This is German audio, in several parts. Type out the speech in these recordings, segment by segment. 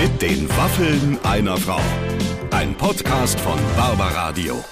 Mit den Waffeln einer Frau. Ein Podcast von Barbaradio.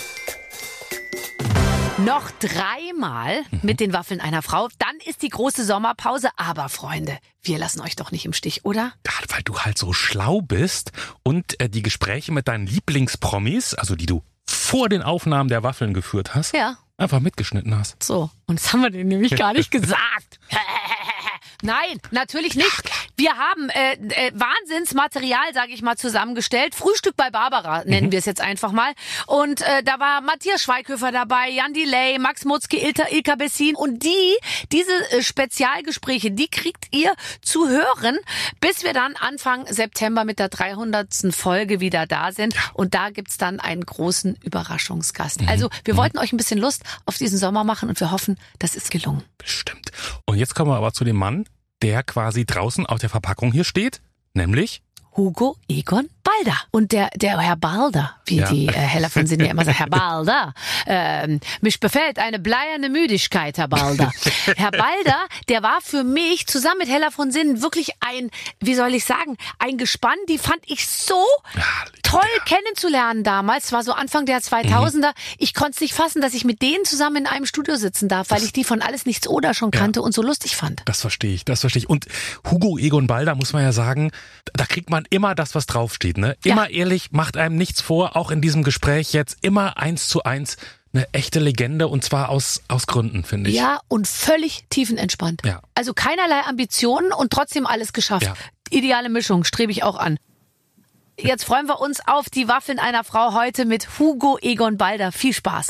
Noch 3 Mal mit den Waffeln einer Frau, dann ist die große Sommerpause. Aber Freunde, wir lassen euch doch nicht im Stich, oder? Ja, weil du halt so schlau bist und die Gespräche mit deinen Lieblingspromis, also die du vor den Aufnahmen der Waffeln geführt hast, Ja. einfach mitgeschnitten hast. So, und das haben wir denen nämlich gar nicht gesagt. Nein, natürlich nicht. Wir haben Wahnsinnsmaterial, sage ich mal, zusammengestellt. Frühstück bei Barbara nennen wir es jetzt einfach mal. Und da war Matthias Schweighöfer dabei, Jan Delay, Max Mutzke, Ilka Bessin. Und diese Spezialgespräche, die kriegt ihr zu hören, bis wir dann Anfang September mit der 300. Folge wieder da sind. Und da gibt's dann einen großen Überraschungsgast. Also wir wollten euch ein bisschen Lust auf diesen Sommer machen und wir hoffen, das ist gelungen. Bestimmt. Und jetzt kommen wir aber zu dem Mann, der quasi draußen auf der Verpackung hier steht, nämlich Hugo Egon Balder. Und der Herr Balder, wie die Hella von Sinn ja immer sagt, Herr Balder, mich befällt eine bleierne Müdigkeit, Herr Balder. Herr Balder, der war für mich zusammen mit Hella von Sinn wirklich ein Gespann, die fand ich so toll kennenzulernen damals. Es war so Anfang der 2000er. Ich konnte es nicht fassen, dass ich mit denen zusammen in einem Studio sitzen darf, weil ich die von Alles Nichts Oder schon kannte und so lustig fand. Das verstehe ich. Und Hugo Egon Balder, muss man ja sagen, da kriegt man immer das, was draufsteht, ne? Immer ehrlich, macht einem nichts vor, auch in diesem Gespräch jetzt immer 1:1 eine echte Legende und zwar aus Gründen, finde ich. Ja, und völlig tiefenentspannt. Ja. Also keinerlei Ambitionen und trotzdem alles geschafft. Ja. Ideale Mischung, strebe ich auch an. Jetzt freuen wir uns auf die Waffeln einer Frau heute mit Hugo Egon Balder. Viel Spaß.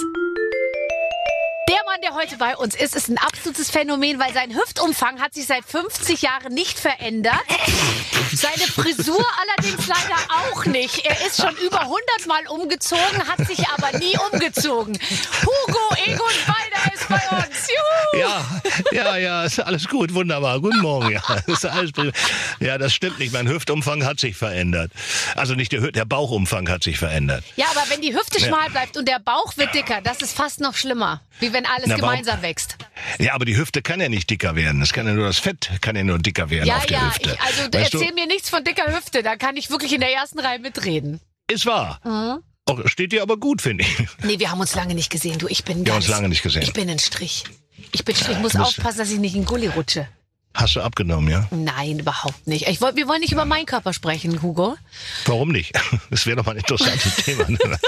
Der Mann, der heute bei uns ist ein absolutes Phänomen, weil sein Hüftumfang hat sich seit 50 Jahren nicht verändert. Seine Frisur allerdings leider auch nicht. Er ist schon über 100 Mal umgezogen, hat sich aber nie umgezogen. Hugo Egon Balder ist bei uns. Juhu! Ja, ist alles gut, wunderbar. Guten Morgen, ja. Ist alles prima. Ja, das stimmt nicht. Mein Hüftumfang hat sich verändert. Also nicht der Bauchumfang hat sich verändert. Ja, aber wenn die Hüfte schmal bleibt und der Bauch wird dicker, das ist fast noch schlimmer. Wie wenn alles gemeinsam wächst. Ja, aber die Hüfte kann ja nicht dicker werden. Das kann ja nur das Fett kann ja nur dicker werden auf der Hüfte. Erzähl mir nichts von dicker Hüfte. Da kann ich wirklich in der ersten Reihe mitreden. Ist wahr. Auch, steht dir aber gut, finde ich. Nee, wir haben uns lange nicht gesehen. Du, ich bin Wir haben uns lange nicht gesehen. Ich bin ein Strich. Ich muss aufpassen, dass ich nicht in Gully rutsche. Hast du abgenommen, ja? Nein, überhaupt nicht. Wir wollen nicht über meinen Körper sprechen, Hugo. Warum nicht? Das wäre doch mal ein interessantes Thema.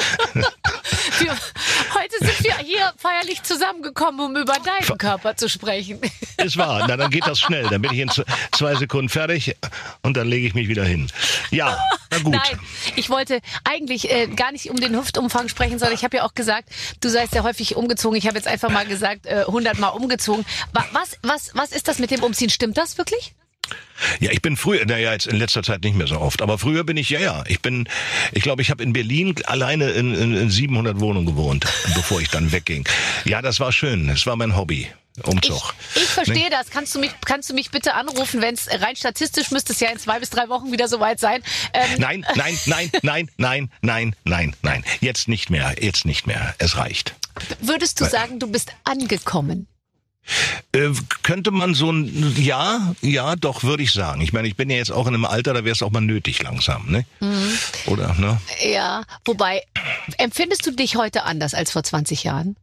Heute sind wir hier feierlich zusammengekommen, um über deinen Körper zu sprechen. Ist wahr. Na, dann geht das schnell. Dann bin ich in 2 Sekunden fertig und dann lege ich mich wieder hin. Ja, na gut. Nein, ich wollte eigentlich gar nicht um den Hüftumfang sprechen, sondern ich habe ja auch gesagt, du seist ja häufig umgezogen. Ich habe jetzt einfach mal gesagt, 100 Mal umgezogen. Was ist das mit dem Umziehen? Stimmt das wirklich? Ja, ich bin früher, jetzt in letzter Zeit nicht mehr so oft, aber früher bin ich, ich glaube, ich habe in Berlin alleine in 700 Wohnungen gewohnt, bevor ich dann wegging. Ja, das war schön, das war mein Hobby. Umzug. Ich verstehe das. Kannst du mich bitte anrufen, wenn es rein statistisch müsste es ja in 2 bis 3 Wochen wieder soweit sein. Nein. Jetzt nicht mehr. Es reicht. Würdest du sagen, du bist angekommen? Könnte man so ja, doch, würde ich sagen. Ich meine, ich bin ja jetzt auch in einem Alter, da wäre es auch mal nötig langsam, ne? Oder, ne? Ja, wobei, empfindest du dich heute anders als vor 20 Jahren?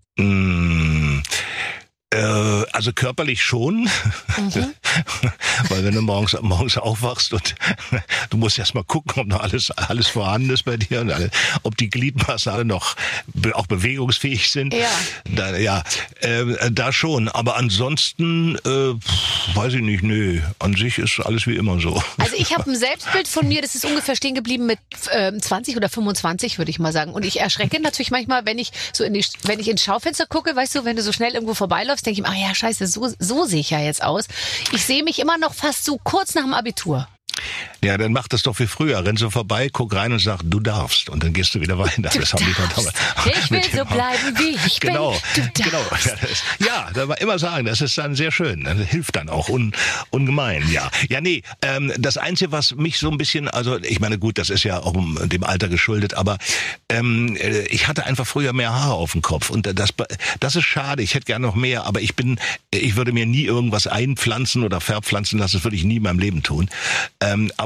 Also körperlich schon, weil wenn du morgens aufwachst und du musst erst mal gucken, ob noch alles vorhanden ist bei dir und ob die Gliedmaßen alle noch auch bewegungsfähig sind. Ja. Da schon. Aber ansonsten weiß ich nicht. Nö, an sich ist alles wie immer so. Also ich habe ein Selbstbild von mir, das ist ungefähr stehen geblieben mit 20 oder 25, würde ich mal sagen. Und ich erschrecke natürlich manchmal, wenn ich ins Schaufenster gucke, weißt du, wenn du so schnell irgendwo vorbeiläufst, denke ich mir, ja, scheiße, so sehe ich ja jetzt aus. Ich sehe mich immer noch fast so kurz nach dem Abitur. Ja, dann mach das doch wie früher. Renn so vorbei, guck rein und sag, du darfst. Und dann gehst du wieder weiter. Das haben die damals. Ich will so bleiben, wie ich bin. Genau. Ja, da war immer sagen, das ist dann sehr schön. Das hilft dann auch ungemein, ja. Ja, nee, das Einzige, was mich so ein bisschen, also ich meine, gut, das ist ja auch dem Alter geschuldet, aber ich hatte einfach früher mehr Haare auf dem Kopf. Und das ist schade. Ich hätte gerne noch mehr, aber ich würde mir nie irgendwas einpflanzen oder verpflanzen lassen. Das würde ich nie in meinem Leben tun. Aber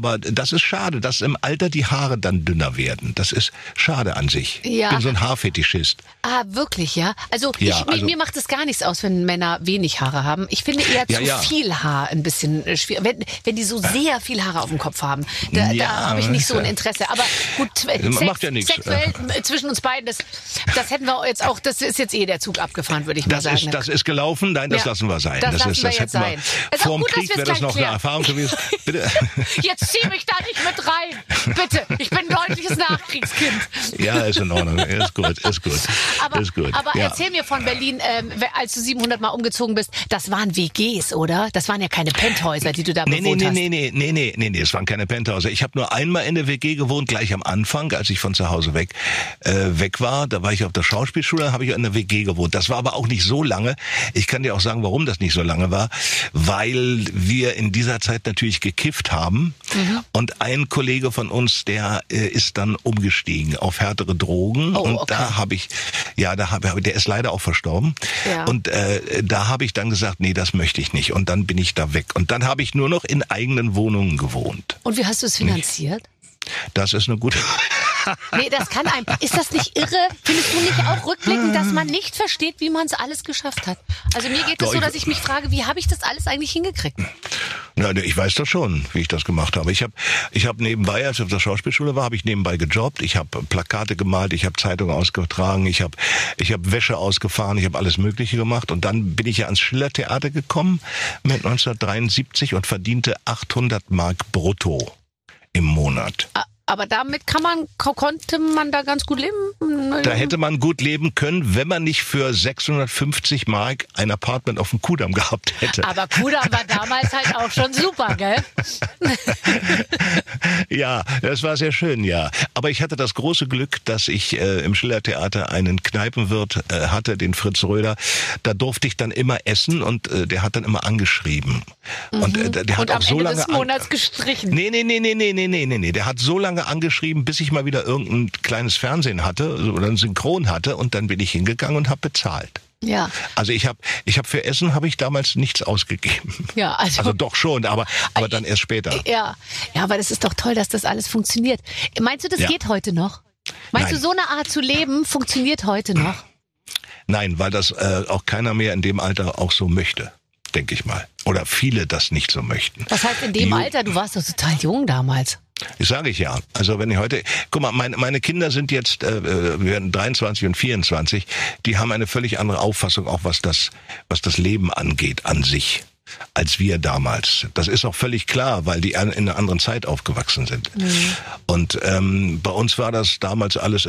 Aber das ist schade, dass im Alter die Haare dann dünner werden. Das ist schade an sich. Ja. Ich bin so ein Haarfetischist. Ah, wirklich, ja? Also, mir macht es gar nichts aus, wenn Männer wenig Haare haben. Ich finde eher zu viel Haar ein bisschen schwierig. Wenn die so sehr viel Haare auf dem Kopf haben, da habe ich nicht so ein Interesse. Aber gut, macht ja nichts. Sexuell zwischen uns beiden, das hätten wir jetzt auch, das ist jetzt der Zug abgefahren, würde ich mal sagen. Das ist gelaufen, nein, das lassen wir sein. Das lassen wir jetzt sein. Vor dem Krieg wäre das noch eine Erfahrung gewesen. Bitte. Jetzt zieh mich da nicht mit rein. Bitte, ich bin ein deutliches Nachkriegskind. Ja, ist in Ordnung. Ist gut. Aber erzähl mir von Berlin, als du 700 Mal umgezogen bist, das waren WGs, oder? Das waren ja keine Penthäuser, die du da bewohnt hast. Nee, es waren keine Penthäuser. Ich habe nur einmal in der WG gewohnt, gleich am Anfang, als ich von zu Hause weg war. Da war ich auf der Schauspielschule, habe ich in der WG gewohnt. Das war aber auch nicht so lange. Ich kann dir auch sagen, warum das nicht so lange war. Weil wir in dieser Zeit natürlich gekifft haben. Und ein Kollege von uns, der ist dann umgestiegen auf härtere Drogen. Da habe ich, der ist leider auch verstorben. Ja. Und da habe ich dann gesagt, nee, das möchte ich nicht. Und dann bin ich da weg. Und dann habe ich nur noch in eigenen Wohnungen gewohnt. Und wie hast du es finanziert? Das ist eine gute... Nee, ist das nicht irre? Findest du nicht auch rückblickend, dass man nicht versteht, wie man es alles geschafft hat? Also mir geht es so, dass ich mich frage, wie habe ich das alles eigentlich hingekriegt? Na, ich weiß doch schon, wie ich das gemacht habe. Ich habe nebenbei, als ich auf der Schauspielschule war, habe ich nebenbei gejobbt. Ich habe Plakate gemalt, ich habe Zeitungen ausgetragen, ich habe Wäsche ausgefahren, ich habe alles Mögliche gemacht. Und dann bin ich ja ans Schillertheater gekommen mit 1973 und verdiente 800 Mark brutto im Monat. Aber damit konnte man da ganz gut leben? Da hätte man gut leben können, wenn man nicht für 650 Mark ein Apartment auf dem Kudamm gehabt hätte. Aber Kudamm war damals halt auch schon super, gell? Ja, das war sehr schön, ja. Aber ich hatte das große Glück, dass ich im Schillertheater einen Kneipenwirt hatte, den Fritz Röder. Da durfte ich dann immer essen und der hat dann immer angeschrieben. Und der hat auch so lange... Und am Ende des Monats gestrichen. Nee. Der hat so lange angeschrieben, bis ich mal wieder irgendein kleines Fernsehen hatte oder ein Synchron hatte und dann bin ich hingegangen und habe bezahlt. Ja. Also ich habe für Essen habe ich damals nichts ausgegeben. Ja, also doch schon, aber dann erst später. Ja, aber das ist doch toll, dass das alles funktioniert. Meinst du, das geht heute noch? Meinst du, so eine Art zu leben funktioniert heute noch? Nein, weil das auch keiner mehr in dem Alter auch so möchte, denke ich mal. Oder viele das nicht so möchten. Was heißt in dem Alter? Du warst doch total jung damals. Das sage ich ja. Also wenn ich heute, guck mal, meine Kinder sind jetzt, werden 23 und 24, die haben eine völlig andere Auffassung, auch was das Leben angeht an sich, als wir damals. Das ist auch völlig klar, weil die in einer anderen Zeit aufgewachsen sind. Mhm. Und bei uns war das damals alles,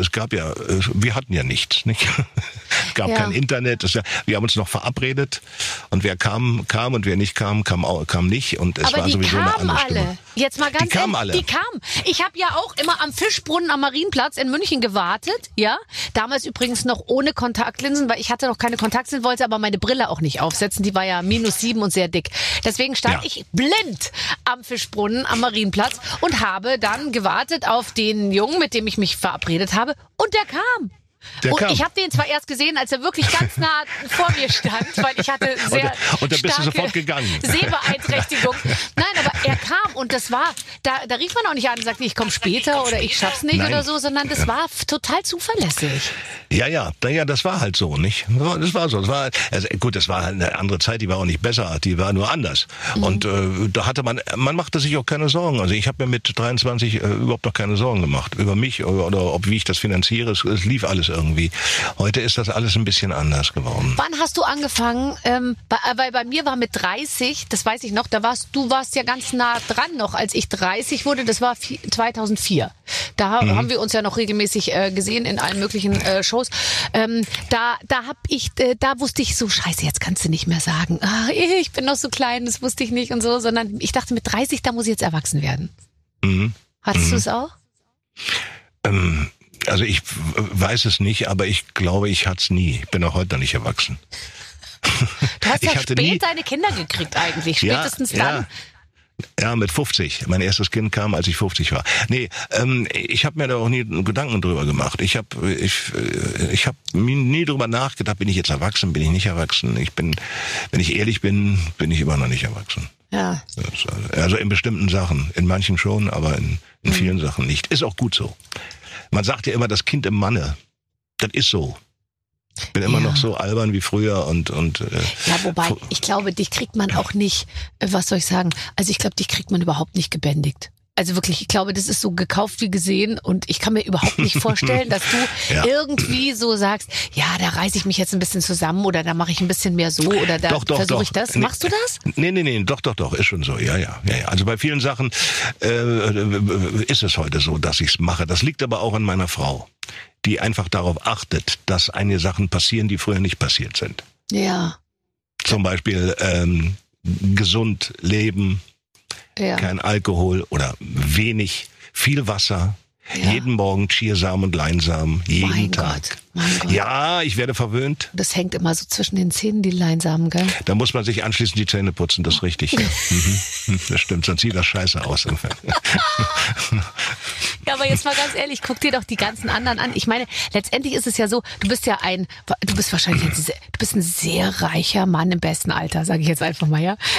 wir hatten ja nichts, nicht? Es gab kein Internet, wir haben uns noch verabredet und wer kam und wer nicht kam nicht und es war sowieso eine andere Stimmung. Alle. Jetzt mal ganz ehrlich, die kamen. Ich habe ja auch immer am Fischbrunnen am Marienplatz in München gewartet, ja. Damals übrigens noch ohne Kontaktlinsen, weil ich hatte noch keine Kontaktlinsen, wollte aber meine Brille auch nicht aufsetzen, die war ja -7 und sehr dick. Deswegen stand ich blind am Fischbrunnen am Marienplatz und habe dann gewartet auf den Jungen, mit dem ich mich verabredet habe, und der kam. Ich habe den zwar erst gesehen, als er wirklich ganz nah vor mir stand, weil ich hatte sehr und dann bist du sofort gegangen. Sehbeeinträchtigung. Nein, aber er kam und das war, da rief man auch nicht an und sagte, ich komme später oder ich schaff's nicht oder so, sondern das war total zuverlässig. Ja, das war halt so, nicht? Das war so. Das war halt eine andere Zeit, die war auch nicht besser, die war nur anders. Mhm. Und da hatte man machte sich auch keine Sorgen. Also ich habe mir mit 23 überhaupt noch keine Sorgen gemacht über mich oder wie ich das finanziere. Es lief alles irgendwie. Heute ist das alles ein bisschen anders geworden. Wann hast du angefangen? Weil bei mir war mit 30, das weiß ich noch, du warst ja ganz nah dran noch, als ich 30 wurde, das war 2004. Da haben wir uns ja noch regelmäßig gesehen in allen möglichen Shows. Da wusste ich so, scheiße, jetzt kannst du nicht mehr sagen, ich bin noch so klein, das wusste ich nicht und so, sondern ich dachte, mit 30, da muss ich jetzt erwachsen werden. Mhm. Hattest du es auch? Also ich weiß es nicht, aber ich glaube, ich hatte es nie. Ich bin auch heute noch nicht erwachsen. Du hast ja spät deine Kinder gekriegt eigentlich, spätestens dann. Ja, mit 50. Mein erstes Kind kam, als ich 50 war. Nee, ich habe mir da auch nie Gedanken drüber gemacht. Ich hab nie drüber nachgedacht, bin ich jetzt erwachsen, bin ich nicht erwachsen. Wenn ich ehrlich bin, bin ich immer noch nicht erwachsen. Ja. Also in bestimmten Sachen. In manchen schon, aber in vielen Sachen nicht. Ist auch gut so. Man sagt ja immer, das Kind im Manne. Das ist so. Ich bin immer noch so albern wie früher und ja, wobei, ich glaube, dich kriegt man auch nicht, was soll ich sagen? Also ich glaube, dich kriegt man überhaupt nicht gebändigt. Also wirklich, ich glaube, das ist so gekauft wie gesehen und ich kann mir überhaupt nicht vorstellen, dass du irgendwie so sagst, ja, da reiße ich mich jetzt ein bisschen zusammen oder da mache ich ein bisschen mehr so oder da versuche ich das. Machst du das? Nee, doch, ist schon so, ja. Also bei vielen Sachen ist es heute so, dass ich es mache. Das liegt aber auch an meiner Frau, die einfach darauf achtet, dass einige Sachen passieren, die früher nicht passiert sind. Ja. Zum Beispiel gesund leben, kein Alkohol oder wenig, viel Wasser, jeden Morgen Chiasamen und Leinsamen, jeden Tag. Mein Gott. Ja, ich werde verwöhnt. Das hängt immer so zwischen den Zähnen, die Leinsamen, gell? Da muss man sich anschließend die Zähne putzen, das ist richtig. Das stimmt, sonst sieht das scheiße aus. Ja, aber jetzt mal ganz ehrlich, guck dir doch die ganzen anderen an. Ich meine, letztendlich ist es ja so, du bist wahrscheinlich du bist ein sehr reicher Mann im besten Alter, sage ich jetzt einfach mal, ja.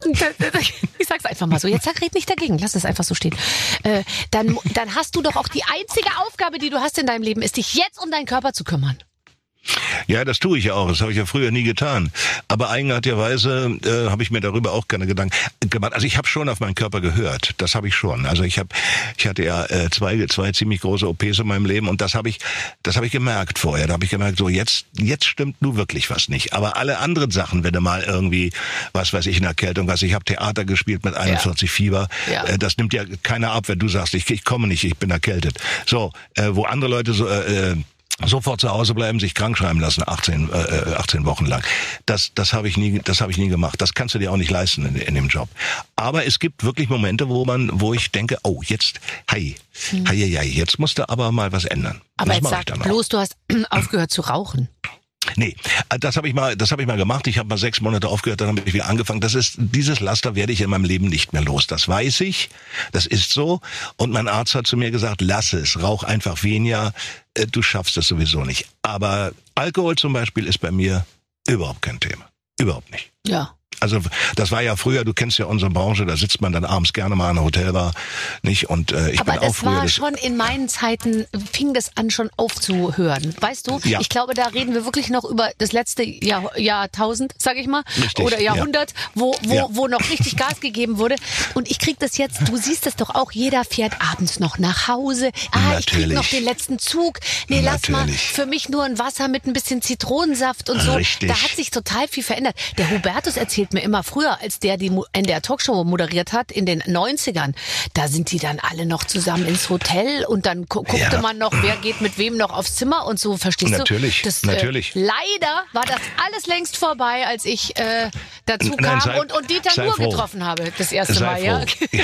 Ich sag's einfach mal so. Jetzt red nicht dagegen, lass es einfach so stehen. Dann hast du doch auch die einzige Aufgabe, die du hast in deinem Leben, ist dich jetzt um deinen Körper zu kümmern. Ja, das tue ich ja auch. Das habe ich ja früher nie getan. Aber eigenartigerweise habe ich mir darüber auch keine Gedanken gemacht. Also ich habe schon auf meinen Körper gehört. Das habe ich schon. Also ich hatte ja zwei ziemlich große OPs in meinem Leben und das habe ich gemerkt vorher. Da habe ich gemerkt, so jetzt stimmt nur wirklich was nicht. Aber alle anderen Sachen, wenn du mal irgendwie, was weiß ich, eine Erkältung, ich habe Theater gespielt mit 41 Fieber. Ja. Das nimmt ja keiner ab, wenn du sagst, ich komme nicht, ich bin erkältet. So, wo andere Leute sofort zu Hause bleiben, sich krank schreiben lassen, 18 Wochen lang. Das habe ich nie gemacht. Das kannst du dir auch nicht leisten in dem Job. Aber es gibt wirklich Momente, wo ich denke, oh, jetzt musst du aber mal was ändern. Aber jetzt sag bloß, du hast aufgehört zu rauchen. Nee, das habe ich mal gemacht. Ich habe mal 6 Monate aufgehört, dann habe ich wieder angefangen. Dieses Laster werde ich in meinem Leben nicht mehr los. Das weiß ich, das ist so. Und mein Arzt hat zu mir gesagt, lass es, rauch einfach weniger, du schaffst es sowieso nicht. Aber Alkohol zum Beispiel ist bei mir überhaupt kein Thema. Überhaupt nicht. Ja. Also das war ja früher, du kennst ja unsere Branche, da sitzt man dann abends gerne mal in einer Hotelbar, nicht? Und ich aber bin auch früher... Aber das war schon in meinen Zeiten, fing das an schon aufzuhören, weißt du? Ja. Ich glaube, da reden wir wirklich noch über das letzte Jahrtausend, sag ich mal, richtig, oder Jahrhundert, wo noch richtig Gas gegeben wurde. Und ich krieg das jetzt, du siehst das doch auch, jeder fährt abends noch nach Hause. Ich krieg noch den letzten Zug. Nee, lass mal für mich nur ein Wasser mit ein bisschen Zitronensaft und so. Richtig. Da hat sich total viel verändert. Der Hubertus erzählt mir immer früher, als der die NDR Talkshow moderiert hat, in den 90ern, da sind die dann alle noch zusammen ins Hotel und dann guckte man noch, wer geht mit wem noch aufs Zimmer und so, verstehst du? Natürlich. Leider war das alles längst vorbei, als ich dazu kam und Dieter Nuhr getroffen habe, das erste Mal. Ja?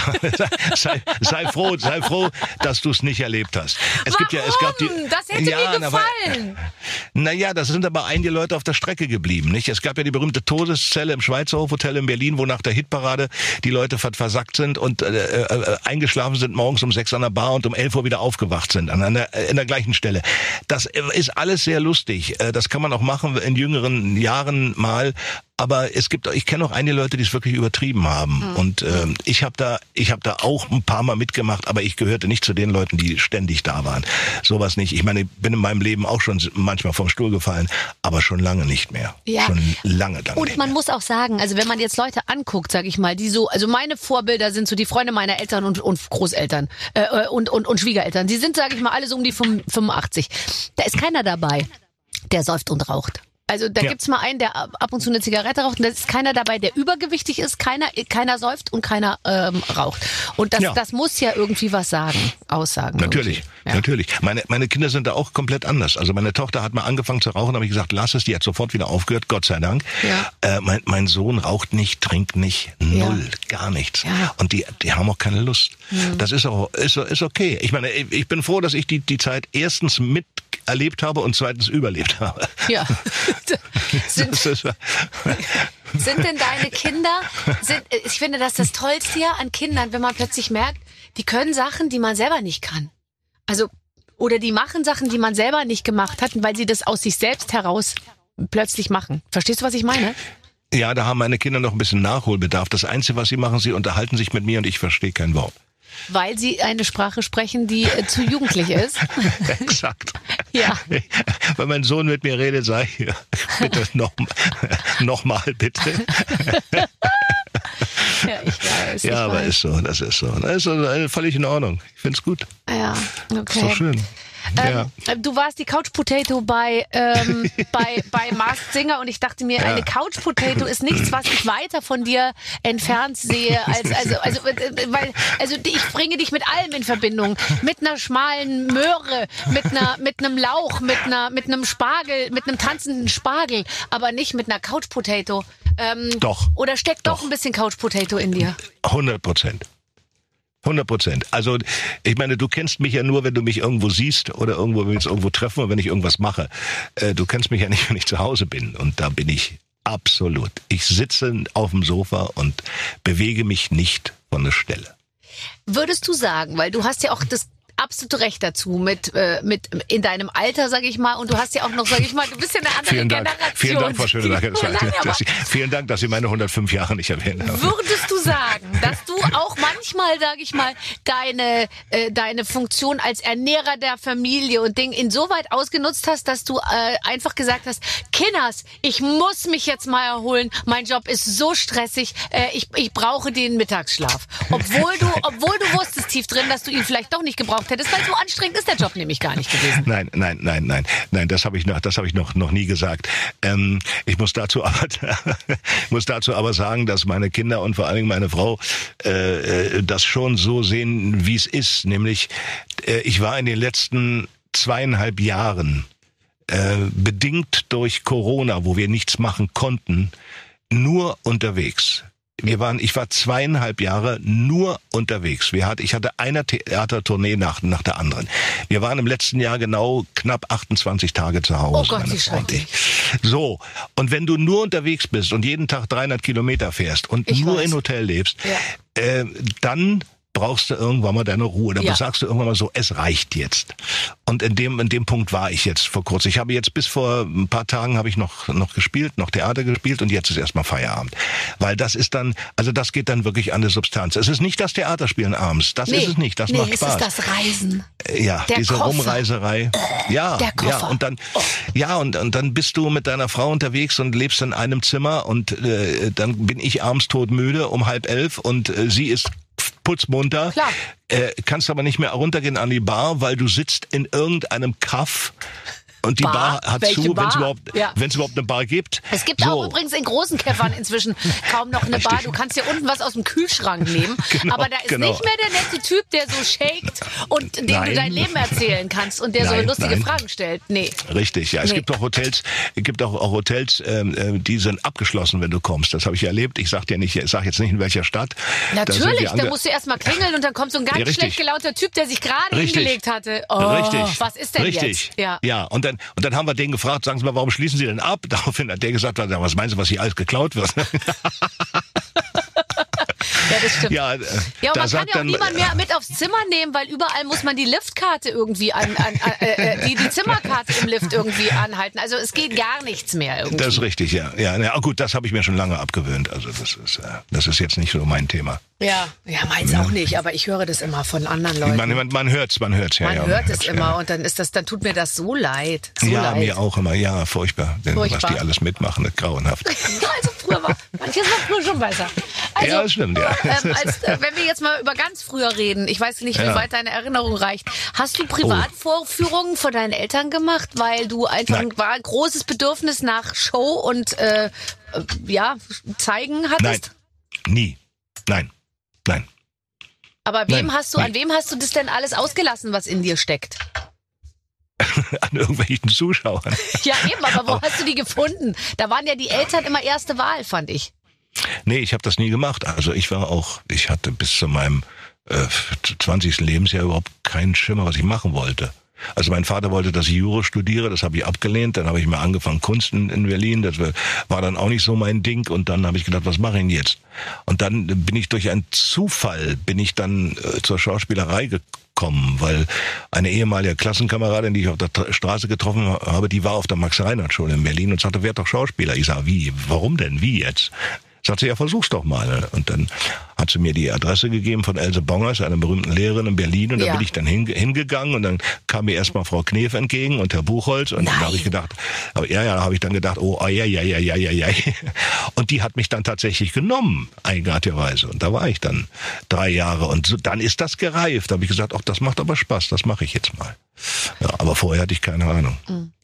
Sei froh, dass du es nicht erlebt hast. Das hätte mir gefallen. Naja, das sind aber einige Leute auf der Strecke geblieben, nicht? Es gab ja die berühmte Todeszelle im Schweizerhof Hotel in Berlin, wo nach der Hitparade die Leute versackt sind und eingeschlafen sind morgens um 6 an der Bar und um 11 Uhr wieder aufgewacht sind in der gleichen Stelle. Das ist alles sehr lustig. Das kann man auch machen in jüngeren Jahren mal. Aber ich kenne auch einige Leute, die es wirklich übertrieben haben. Und ich habe da auch ein paar Mal mitgemacht, aber ich gehörte nicht zu den Leuten, die ständig da waren. Sowas nicht. Ich meine, ich bin in meinem Leben auch schon manchmal vom Stuhl gefallen, aber schon lange nicht mehr. Ja. Schon lange nicht mehr. Und man muss auch sagen, also wenn man jetzt Leute anguckt, sag ich mal, die so, also meine Vorbilder sind so die Freunde meiner Eltern und Großeltern und Schwiegereltern. Die sind, sag ich mal, alle so um die 85. Da ist keiner dabei, der säuft und raucht. Also da gibt's mal einen, der ab und zu eine Zigarette raucht und da ist keiner dabei, der übergewichtig ist, keiner säuft und keiner raucht. Und das muss ja irgendwie was aussagen. Natürlich. Meine Kinder sind da auch komplett anders. Also meine Tochter hat mal angefangen zu rauchen, habe ich gesagt, lass es, die hat sofort wieder aufgehört, Gott sei Dank. Ja. Mein Sohn raucht nicht, trinkt nicht, null, gar nichts. Ja. Und die haben auch keine Lust. Mhm. Das ist okay. Ich meine, ich bin froh, dass ich die Zeit erstens miterlebt habe und zweitens überlebt habe. Ja. Sind denn deine Kinder, ich finde das Tollste ja an Kindern, wenn man plötzlich merkt, die können Sachen, die man selber nicht kann. Also, oder die machen Sachen, die man selber nicht gemacht hat, weil sie das aus sich selbst heraus plötzlich machen. Verstehst du, was ich meine? Ja, da haben meine Kinder noch ein bisschen Nachholbedarf. Das Einzige, was sie machen, sie unterhalten sich mit mir und ich verstehe kein Wort. Weil sie eine Sprache sprechen, die zu jugendlich ist. Exakt. Ja. Wenn mein Sohn mit mir redet, sage ich, bitte nochmal bitte. Ja, ich weiß. Ja, aber ist so, das ist so. Das ist so völlig in Ordnung. Ich find's gut. Ja, okay. Ist doch schön. Ja. Du warst die Couch Potato bei Masked Singer und ich dachte mir, eine Couch Potato ist nichts, was ich weiter von dir entfernt sehe. Also ich bringe dich mit allem in Verbindung. Mit einer schmalen Möhre, mit einem Lauch, mit einem Spargel, mit einem tanzenden Spargel, aber nicht mit einer Couch Potato. Doch. Oder steckt doch ein bisschen Couch Potato in dir? 100%. 100%. Also, ich meine, du kennst mich ja nur, wenn du mich irgendwo siehst oder wenn wir uns irgendwo treffen oder wenn ich irgendwas mache. Du kennst mich ja nicht, wenn ich zu Hause bin. Und da bin ich absolut. Ich sitze auf dem Sofa und bewege mich nicht von der Stelle. Würdest du sagen, weil du hast ja auch das absolute Recht dazu mit in deinem Alter, sag ich mal, und du hast ja auch noch, sag ich mal, du bist ja eine andere Generation. Vielen Dank, Frau Schöneberger. Vielen Dank, dass Sie meine 105 Jahre nicht erwähnt haben. Würdest du sagen, dass du auch manchmal, sag ich mal, deine Funktion als Ernährer der Familie und Ding insoweit ausgenutzt hast, dass du einfach gesagt hast, Kinders, ich muss mich jetzt mal erholen, mein Job ist so stressig, ich brauche den Mittagsschlaf. Obwohl du wusstest tief drin, dass du ihn vielleicht doch nicht gebraucht hättest, weil so anstrengend ist der Job nämlich gar nicht gewesen. Nein, das habe ich noch nie gesagt. Ich muss dazu aber sagen, dass meine Kinder und vor allen Dingen meine Frau das schon so sehen, wie es ist. Nämlich, ich war in den letzten 2,5 Jahren bedingt durch Corona, wo wir nichts machen konnten, nur unterwegs. Ich war 2,5 Jahre nur unterwegs. Ich hatte eine Theatertournee nach der anderen. Wir waren im letzten Jahr genau knapp 28 Tage zu Hause. Oh Gott, wie schrecklich. So, und wenn du nur unterwegs bist und jeden Tag 300 Kilometer fährst und nur in Hotel lebst, dann brauchst du irgendwann mal deine Ruhe. Dann sagst du irgendwann mal so, es reicht jetzt. Und in dem Punkt war ich jetzt vor kurzem. Ich habe jetzt bis vor ein paar Tagen habe ich noch gespielt, noch Theater gespielt und jetzt ist erstmal Feierabend. Weil das ist dann, also das geht dann wirklich an die Substanz. Es ist nicht das Theaterspielen abends. Das ist es nicht. Das macht Spaß. Es ist das Reisen. Ja, der diese Koffer. Rumreiserei. Ja, der Koffer. Und dann bist du mit deiner Frau unterwegs und lebst in einem Zimmer und dann bin ich abends todmüde um 10:30 und sie ist putzmunter. Klar. Kannst aber nicht mehr runtergehen an die Bar, weil du sitzt in irgendeinem Kaff und die Bar hat Welche zu, wenn Bar? es überhaupt eine Bar gibt. Es gibt auch übrigens in großen Käffern inzwischen kaum noch eine Bar. Du kannst dir unten was aus dem Kühlschrank nehmen. Aber da ist nicht mehr der nette Typ, der so shakt und dem du dein Leben erzählen kannst und der so lustige Fragen stellt. Nee. Richtig, ja. Es gibt auch Hotels, die sind abgeschlossen, wenn du kommst. Das habe ich erlebt. Ich sag jetzt nicht in welcher Stadt. Natürlich, da musst du erstmal klingeln und dann kommt so ein ganz schlecht gelauter Typ, der sich gerade hingelegt hatte. Oh, was ist denn jetzt? Ja, und dann haben wir den gefragt, sagen Sie mal, warum schließen Sie denn ab? Daraufhin hat der gesagt, was meinen Sie, was hier alles geklaut wird? Ja, das stimmt. Ja, und man kann ja auch niemand mehr mit aufs Zimmer nehmen, weil überall muss man die Liftkarte irgendwie die Zimmerkarte im Lift irgendwie anhalten. Also es geht gar nichts mehr irgendwie. Das ist richtig, ja. Ja, gut, das habe ich mir schon lange abgewöhnt. Also das ist jetzt nicht so mein Thema. Ja, meins auch nicht, aber ich höre das immer von anderen Leuten. Man hört's, ja. Man hört es immer und dann tut mir das so leid. Mir auch immer, ja, furchtbar. Was die alles mitmachen, ist grauenhaft. Also manches war früher schon besser. Also, ja, das stimmt, ja. Wenn wir jetzt mal über ganz früher reden, ich weiß nicht, wie weit deine Erinnerung reicht. Hast du Privatvorführungen von deinen Eltern gemacht, weil du einfach ein großes Bedürfnis nach Show und zeigen hattest? Nein. Aber an wem hast du das denn alles ausgelassen, was in dir steckt? An irgendwelchen Zuschauern. Ja, eben, aber wo hast du die gefunden? Da waren ja die Eltern immer erste Wahl, fand ich. Nee, ich habe das nie gemacht. Also ich hatte bis zu meinem 20. Lebensjahr überhaupt keinen Schimmer, was ich machen wollte. Also mein Vater wollte, dass ich Jura studiere, das habe ich abgelehnt. Dann habe ich mal angefangen Kunst in Berlin, das war dann auch nicht so mein Ding. Und dann habe ich gedacht, was mache ich denn jetzt? Und dann bin ich durch einen Zufall, zur Schauspielerei gekommen, weil eine ehemalige Klassenkameradin, die ich auf der Straße getroffen habe, die war auf der Max-Reinhardt-Schule in Berlin und sagte, werd doch Schauspieler. Ich sage, wie? Warum denn? Wie jetzt? Sagt sie, ja, versuch's doch mal. Und dann hat sie mir die Adresse gegeben von Else Bongers, einer berühmten Lehrerin in Berlin. Und da bin ich dann hingegangen und dann kam mir erstmal Frau Knef entgegen und Herr Buchholz. Und dann habe ich gedacht, oh, ja. Und die hat mich dann tatsächlich genommen, eigenartigerweise. Und da war ich dann 3 Jahre. Und so, dann ist das gereift. Da habe ich gesagt, ach, das macht aber Spaß, das mache ich jetzt mal. Ja, aber vorher hatte ich keine Ahnung.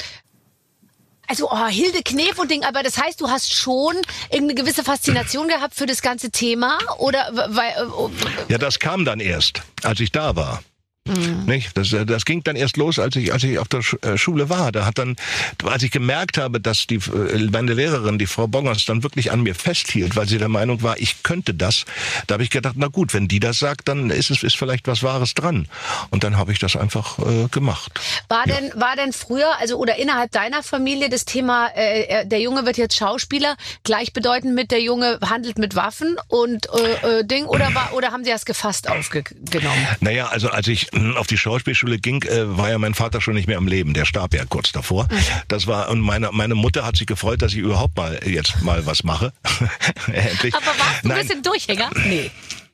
Also Hilde Knef und Ding, aber das heißt, du hast schon irgendeine gewisse Faszination gehabt für das ganze Thema? Oder Ja, das kam dann erst, als ich da war. Nicht? Das ging dann erst los, als ich auf der Schule war. Als ich gemerkt habe, dass meine Lehrerin, die Frau Bongers, dann wirklich an mir festhielt, weil sie der Meinung war, ich könnte das, da habe ich gedacht, na gut, wenn die das sagt, dann ist vielleicht was Wahres dran. Und dann habe ich das einfach gemacht. War denn früher, also oder innerhalb deiner Familie das Thema, der Junge wird jetzt Schauspieler, gleichbedeutend mit der Junge handelt mit Waffen und Ding, oder haben sie das gefasst aufgenommen? Naja, also als ich auf die Schauspielschule ging, war ja mein Vater schon nicht mehr am Leben. Der starb ja kurz davor. Und meine Mutter hat sich gefreut, dass ich überhaupt jetzt mal was mache. Endlich. Aber warst du ein bisschen Durchhänger? Nee.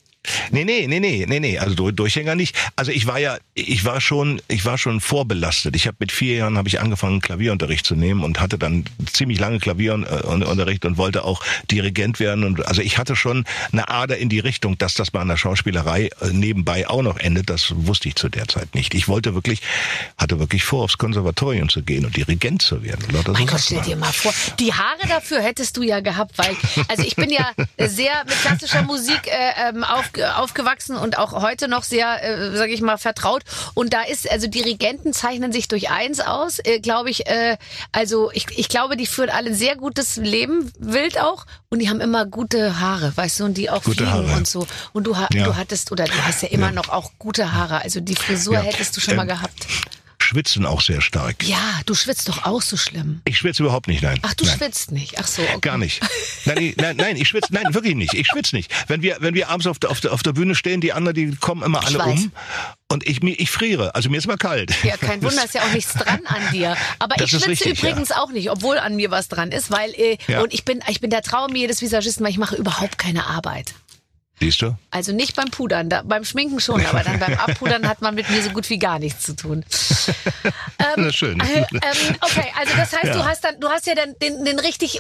Nee. Also Durchhänger nicht. Also ich war schon vorbelastet. Mit 4 Jahren habe ich angefangen, Klavierunterricht zu nehmen und hatte dann ziemlich lange Klavierunterricht und wollte auch Dirigent werden. Und also ich hatte schon eine Ader in die Richtung, dass das bei einer Schauspielerei nebenbei auch noch endet. Das wusste ich zu der Zeit nicht. Ich hatte wirklich vor, aufs Konservatorium zu gehen und Dirigent zu werden. Mein Gott, stell dir mal vor, die Haare dafür hättest du ja gehabt, weil also ich bin ja sehr mit klassischer Musik aufgewachsen und auch heute noch sehr, sage ich mal, vertraut. Und da ist, also Dirigenten zeichnen sich durch eins aus, glaube ich. Also ich glaube, die führen alle ein sehr gutes Leben, wild auch. Und die haben immer gute Haare, weißt du, und die auch gute fliegen Haare. und so. Und du hattest, oder du hast ja immer noch auch gute Haare. Also die Frisur hättest du schon mal gehabt. Schwitzen auch sehr stark. Ja, du schwitzt doch auch so schlimm. Ich schwitze überhaupt nicht, nein. Ach, du schwitzt nicht. Ach so, okay. Gar nicht. Nein, ich schwitze, nein, wirklich nicht. Ich schwitze nicht. Wenn wir abends auf der Bühne stehen, die anderen, die kommen immer alle um. Und ich friere. Also mir ist mal kalt. Ja, kein Wunder, ist ja auch nichts dran an dir. Aber ich schwitze übrigens auch nicht, obwohl an mir was dran ist, weil und ich bin der Traum jedes Visagisten, weil ich mache überhaupt keine Arbeit. Siehst du? Also nicht beim Pudern, beim Schminken schon, aber dann beim Abpudern hat man mit mir so gut wie gar nichts zu tun. Das ist schön. Okay, also das heißt, du hast ja dann den richtig,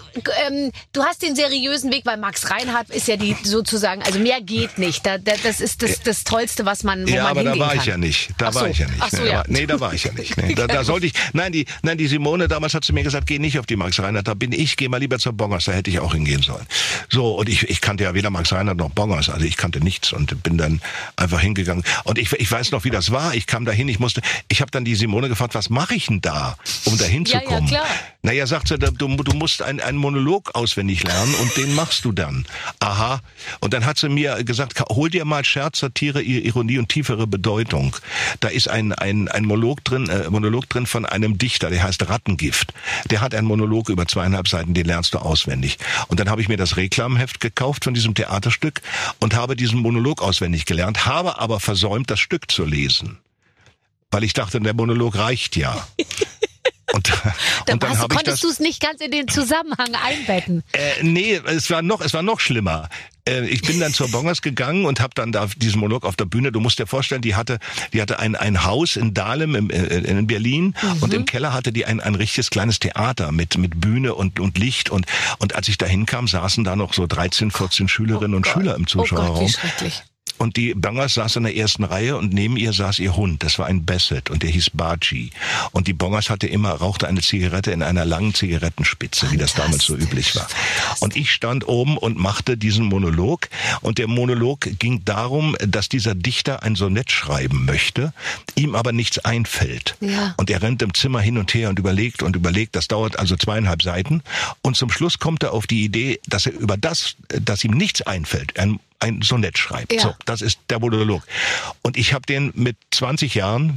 du hast den seriösen Weg, weil Max Reinhardt ist ja die sozusagen, also mehr geht nicht. Das ist das Tollste, was man hingehen kann. Ja, aber da war ich ja nicht. Da war ich ja nicht. Ach so, ja. Nee, da war ich ja nicht. Nee, da sollte ich. Nein, die Simone damals hat zu mir gesagt, geh nicht auf die Max Reinhardt, geh mal lieber zur Bongers, da hätte ich auch hingehen sollen. So, und ich kannte ja weder Max Reinhardt noch Bongers. Also ich kannte nichts und bin dann einfach hingegangen. Und ich weiß noch, wie das war. Ich kam dahin, ich habe dann die Simone gefragt, was mache ich denn da, um da hinzukommen? Ja, klar. Naja, sagt sie, du musst einen Monolog auswendig lernen und den machst du dann. Aha. Und dann hat sie mir gesagt, hol dir mal Scherz, Satire, Ironie und tiefere Bedeutung. Da ist ein Monolog drin von einem Dichter, der heißt Rattengift. Der hat einen Monolog über 2,5 Seiten, den lernst du auswendig. Und dann habe ich mir das Reklamheft gekauft von diesem Theaterstück und habe diesen Monolog auswendig gelernt, habe aber versäumt, das Stück zu lesen. Weil ich dachte, der Monolog reicht ja. Und dann konntest du es nicht ganz in den Zusammenhang einbetten. Nee, es war noch schlimmer. Ich bin dann zur Bongers gegangen und habe dann da diesen Monolog auf der Bühne. Du musst dir vorstellen, die hatte ein Haus in Dahlem in Berlin und im Keller hatte die ein richtiges kleines Theater mit Bühne und Licht und als ich da hinkam, saßen da noch so 13, 14 Schülerinnen und Schüler im Zuschauerraum. Oh Gott, wie schrecklich. Und die Bongers saß in der ersten Reihe und neben ihr saß ihr Hund. Das war ein Basset und der hieß Baji. Und die Bongers rauchte eine Zigarette in einer langen Zigarettenspitze, wie das damals so üblich war. Und ich stand oben und machte diesen Monolog. Und der Monolog ging darum, dass dieser Dichter ein Sonett schreiben möchte, ihm aber nichts einfällt. Ja. Und er rennt im Zimmer hin und her und überlegt. Das dauert also 2,5 Seiten. Und zum Schluss kommt er auf die Idee, dass er über dass ihm nichts einfällt, ein Sonett schreibt. Ja. So, das ist der Monolog. Und ich habe den mit 20 Jahren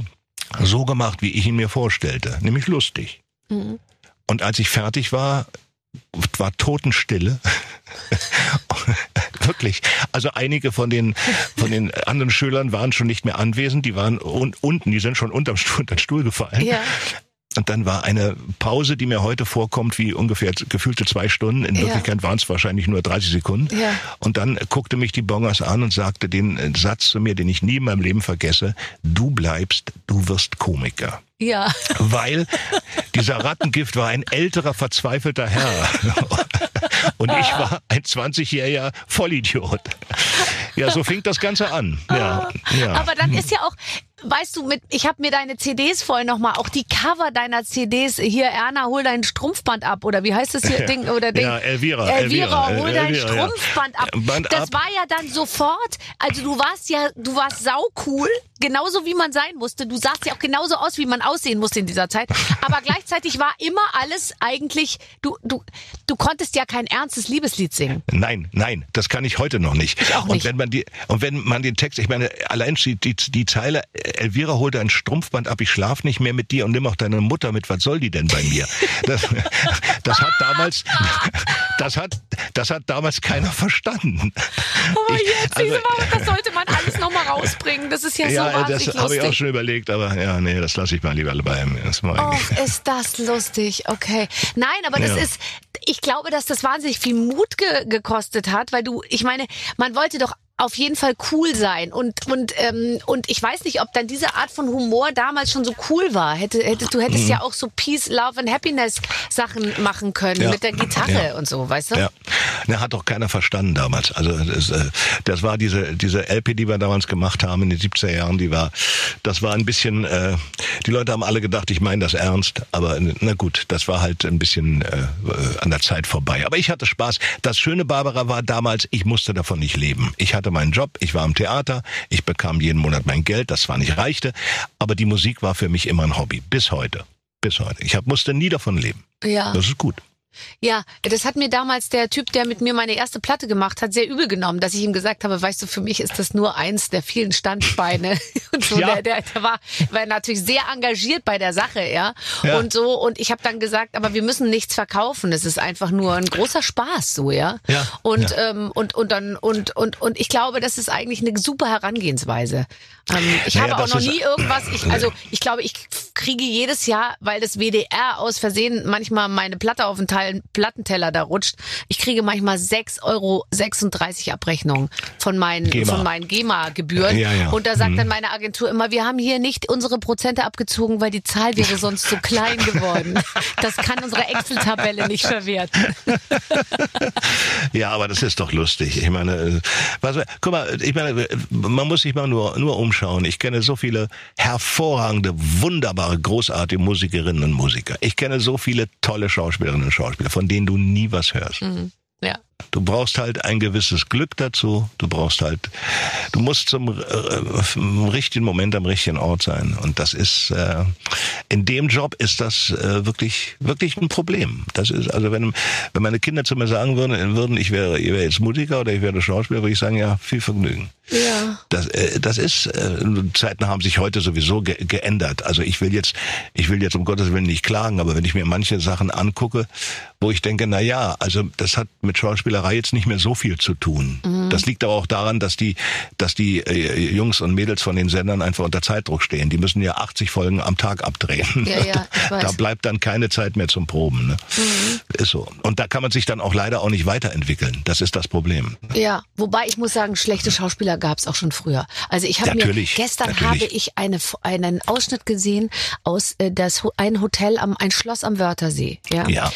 so gemacht, wie ich ihn mir vorstellte, nämlich lustig. Und als ich fertig war Totenstille. Wirklich. Also einige von den anderen Schülern waren schon nicht mehr anwesend, die waren unten, die sind schon unter den Stuhl gefallen. Ja. Und dann war eine Pause, die mir heute vorkommt wie ungefähr gefühlte 2 Stunden. In Wirklichkeit waren es wahrscheinlich nur 30 Sekunden. Ja. Und dann guckte mich die Bongers an und sagte den Satz zu mir, den ich nie in meinem Leben vergesse: Du bleibst, du wirst Komiker. Ja. Weil dieser Rattengift war ein älterer, verzweifelter Herr. Und ich war ein 20-jähriger Vollidiot. Ja, so fing das Ganze an. Ja. Aber dann ist ja auch, weißt du, ich habe mir deine CDs voll nochmal, auch die Cover deiner CDs, hier Erna, hol dein Strumpfband ab, oder wie heißt das hier, Ding, oder Ding? Ja, Elvira, hol dein Strumpfband ab. Das war ja dann sofort, also du warst saucool, genauso wie man sein musste. Du sahst ja auch genauso aus, wie man aussehen musste in dieser Zeit. Aber gleichzeitig war immer alles eigentlich, du konntest ja kein ernstes Liebeslied singen. Nein, das kann ich heute noch nicht. Ich auch nicht. Und wenn man den Text, ich meine, allein die Zeile, Elvira, hol dein Strumpfband ab, ich schlaf nicht mehr mit dir und nimm auch deine Mutter mit, was soll die denn bei mir? Das hat damals keiner verstanden. Aber das sollte man alles nochmal rausbringen. Das ist ja so wahnsinnig lustig. Das habe ich auch schon überlegt, aber das lasse ich mal lieber bei mir. Ist das lustig, okay. Nein, aber das ist, ich glaube, dass das wahnsinnig viel Mut gekostet hat, weil ich meine, man wollte doch auf jeden Fall cool sein und ich weiß nicht, ob dann diese Art von Humor damals schon so cool war. Du hättest ja auch so Peace, Love and Happiness Sachen machen können mit der Gitarre und so, weißt du? Ja. Hat doch keiner verstanden damals. Also das war diese LP, die wir damals gemacht haben in den 70er Jahren, das war ein bisschen, die Leute haben alle gedacht, ich meine das ernst, aber na gut, das war halt ein bisschen an der Zeit vorbei. Aber ich hatte Spaß. Das Schöne, Barbara, war damals, ich musste davon nicht leben. Ich hatte meinen Job, ich war im Theater, ich bekam jeden Monat mein Geld, das zwar nicht reichte, aber die Musik war für mich immer ein Hobby, bis heute. Ich musste nie davon leben. Ja. Das ist gut. Ja, das hat mir damals der Typ, der mit mir meine erste Platte gemacht hat, sehr übel genommen, dass ich ihm gesagt habe, weißt du, für mich ist das nur eins der vielen Standbeine. Und so, ja. der war natürlich sehr engagiert bei der Sache, ja. Und so, und ich habe dann gesagt, aber wir müssen nichts verkaufen, es ist einfach nur ein großer Spaß, so, ja. Und ich glaube, das ist eigentlich eine super Herangehensweise. Ich habe auch noch nie irgendwas, ich glaube, ich kriege jedes Jahr, weil das WDR aus Versehen manchmal meine Platte auf den Plattenteller da rutscht. Ich kriege manchmal 6,36 € Abrechnung von meinen GEMA-Gebühren. Ja. Und da sagt dann meine Agentur immer, wir haben hier nicht unsere Prozente abgezogen, weil die Zahl wäre sonst so klein geworden. Das kann unsere Excel-Tabelle nicht verwerten. Ja, aber das ist doch lustig. Ich meine, guck mal, man muss sich mal nur umschauen. Ich kenne so viele hervorragende, wunderbare, großartige Musikerinnen und Musiker. Ich kenne so viele tolle Schauspielerinnen und Schauspieler, von denen du nie was hörst. Mhm. Ja. Du brauchst halt ein gewisses Glück dazu. Du musst zum richtigen Moment am richtigen Ort sein. Und das ist, in dem Job ist das wirklich ein Problem. Das ist, also wenn meine Kinder zu mir sagen würden, ich wäre jetzt Musiker oder ich wäre Schauspieler, würde ich sagen, ja, viel Vergnügen. Ja. Das ist, Zeiten haben sich heute sowieso geändert. Also ich will jetzt um Gottes Willen nicht klagen, aber wenn ich mir manche Sachen angucke, wo ich denke, also das hat mit Schauspielerei jetzt nicht mehr so viel zu tun. Mhm. Das liegt aber auch daran, dass die Jungs und Mädels von den Sendern einfach unter Zeitdruck stehen. Die müssen ja 80 Folgen am Tag abdrehen. Ja, ich weiß. Da bleibt dann keine Zeit mehr zum Proben. Ne? Mhm. Ist so. Und da kann man sich dann auch leider auch nicht weiterentwickeln. Das ist das Problem. Ja, wobei ich muss sagen, schlechte Schauspieler gab es auch schon früher. Also ich habe gestern habe ich einen Ausschnitt gesehen aus ein Hotel ein Schloss am Wörthersee. Ja.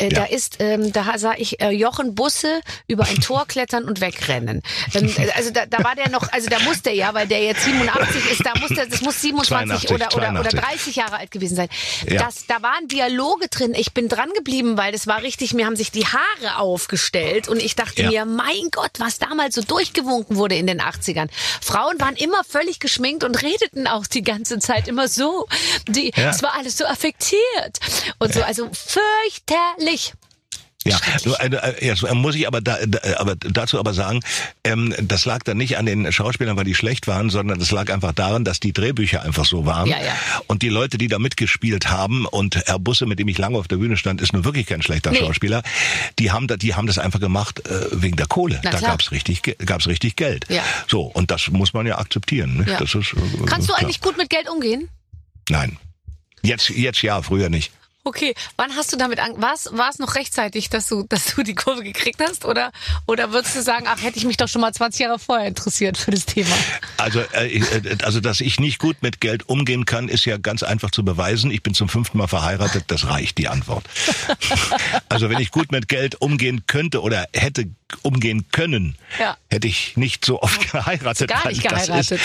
Da sah ich Jochen Busse über ein Tor klettern und wegrennen. Also da war der noch, also da musste weil der jetzt 87 ist, das muss 27 oder 30 Jahre alt gewesen sein. Ja. Da waren Dialoge drin. Ich bin dran geblieben, weil das war richtig, mir haben sich die Haare aufgestellt und ich dachte mir, mein Gott, was damals so durchgewunken wurde in den 80ern. Frauen waren immer völlig geschminkt und redeten auch die ganze Zeit immer so. Es war alles so affektiert und so, also fürchterlich. Ja, muss ich aber dazu sagen, das lag dann nicht an den Schauspielern, weil die schlecht waren, sondern das lag einfach daran, dass die Drehbücher einfach so waren. Ja. Und die Leute, die da mitgespielt haben, und Herr Busse, mit dem ich lange auf der Bühne stand, ist nun wirklich kein schlechter Schauspieler, die haben das einfach gemacht wegen der Kohle. Da gab's richtig Geld. Ja. So, und das muss man ja akzeptieren. Ne? Ja. Das ist, Kannst du klar. eigentlich gut mit Geld umgehen? Nein. Jetzt ja, früher nicht. Okay, wann hast du damit war es noch rechtzeitig, dass du die Kurve gekriegt hast, oder würdest du sagen, ach, hätte ich mich doch schon mal 20 Jahre vorher interessiert für das Thema? Also dass ich nicht gut mit Geld umgehen kann, ist ja ganz einfach zu beweisen. Ich bin zum 5. Mal verheiratet, das reicht, die Antwort. Also wenn ich gut mit Geld umgehen könnte oder hätte umgehen können, hätte ich nicht so oft geheiratet. Gar nicht geheiratet.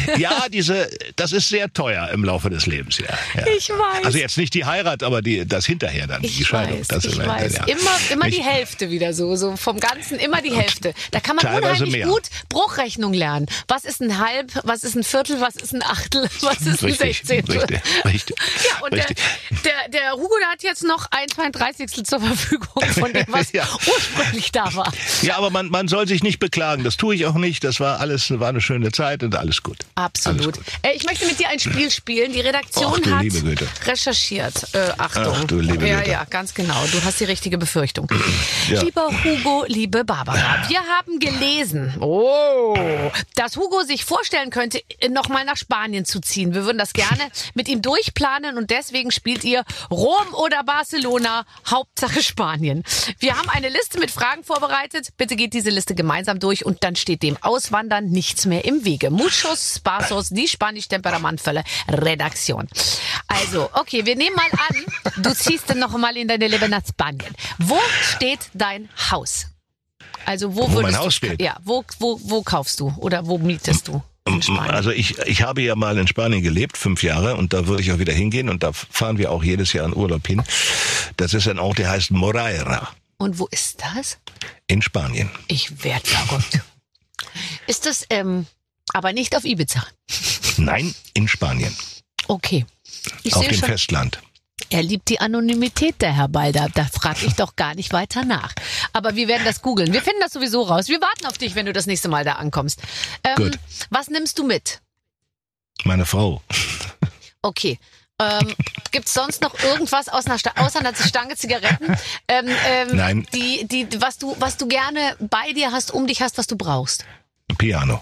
Das ist sehr teuer im Laufe des Lebens, ja. Ich weiß. Also jetzt nicht die Heirat, aber das hinterher dann, die Scheidung. Ich weiß. Ja. Immer die Hälfte wieder so vom Ganzen immer die Hälfte. Da kann man unheimlich gut Bruchrechnung lernen. Was ist ein Halb, was ist ein Viertel, was ist ein Achtel, was ist ein Sechzehntel? Richtig. Ja, und der Hugo, der hat jetzt noch 1/32 zur Verfügung von dem, was ursprünglich da war. Ja, aber man soll sich nicht beklagen. Das tue ich auch nicht. Das war eine schöne Zeit und alles gut. Absolut. Alles gut. Ich möchte mit dir ein Spiel spielen. Die Redaktion hat recherchiert. Achtung. Ach du liebe Güte. Ja, ganz genau. Du hast die richtige Befürchtung. Ja. Lieber Hugo, liebe Barbara, wir haben gelesen, dass Hugo sich vorstellen könnte, nochmal nach Spanien zu ziehen. Wir würden das gerne mit ihm durchplanen und deswegen spielt ihr Rom oder Barcelona, Hauptsache Spanien. Wir haben eine Liste mit Fragen vorbereitet. Bitte geht diese Liste gemeinsam durch und dann steht dem Auswandern nichts mehr im Wege. Muchos pasos, die Spanisch-temperamentvolle Redaktion. Also, okay, wir nehmen mal an, du ziehst dann noch mal in deine Leben nach Spanien. Wo steht dein Haus? Also wo mein Haus steht? Ja, wo kaufst du oder wo mietest du? In Spanien? Also ich habe ja mal in Spanien gelebt, 5 Jahre, und da würde ich auch wieder hingehen und da fahren wir auch jedes Jahr in Urlaub hin. Das ist ein Ort, der heißt Moraira. Und wo ist das? In Spanien. Ich werd verrückt. Ist das aber nicht auf Ibiza? Nein, in Spanien. Okay. Ich auf sehe dem schon, Festland. er liebt die Anonymität, der Herr Balder. Da frage ich doch gar nicht weiter nach. Aber wir werden das googeln. Wir finden das sowieso raus. Wir warten auf dich, wenn du das nächste Mal da ankommst. Gut. Was nimmst du mit? Meine Frau. Okay. Gibt's sonst noch irgendwas außer einer Stange Zigaretten? Nein. Was du gerne bei dir hast, um dich hast, was du brauchst? Piano.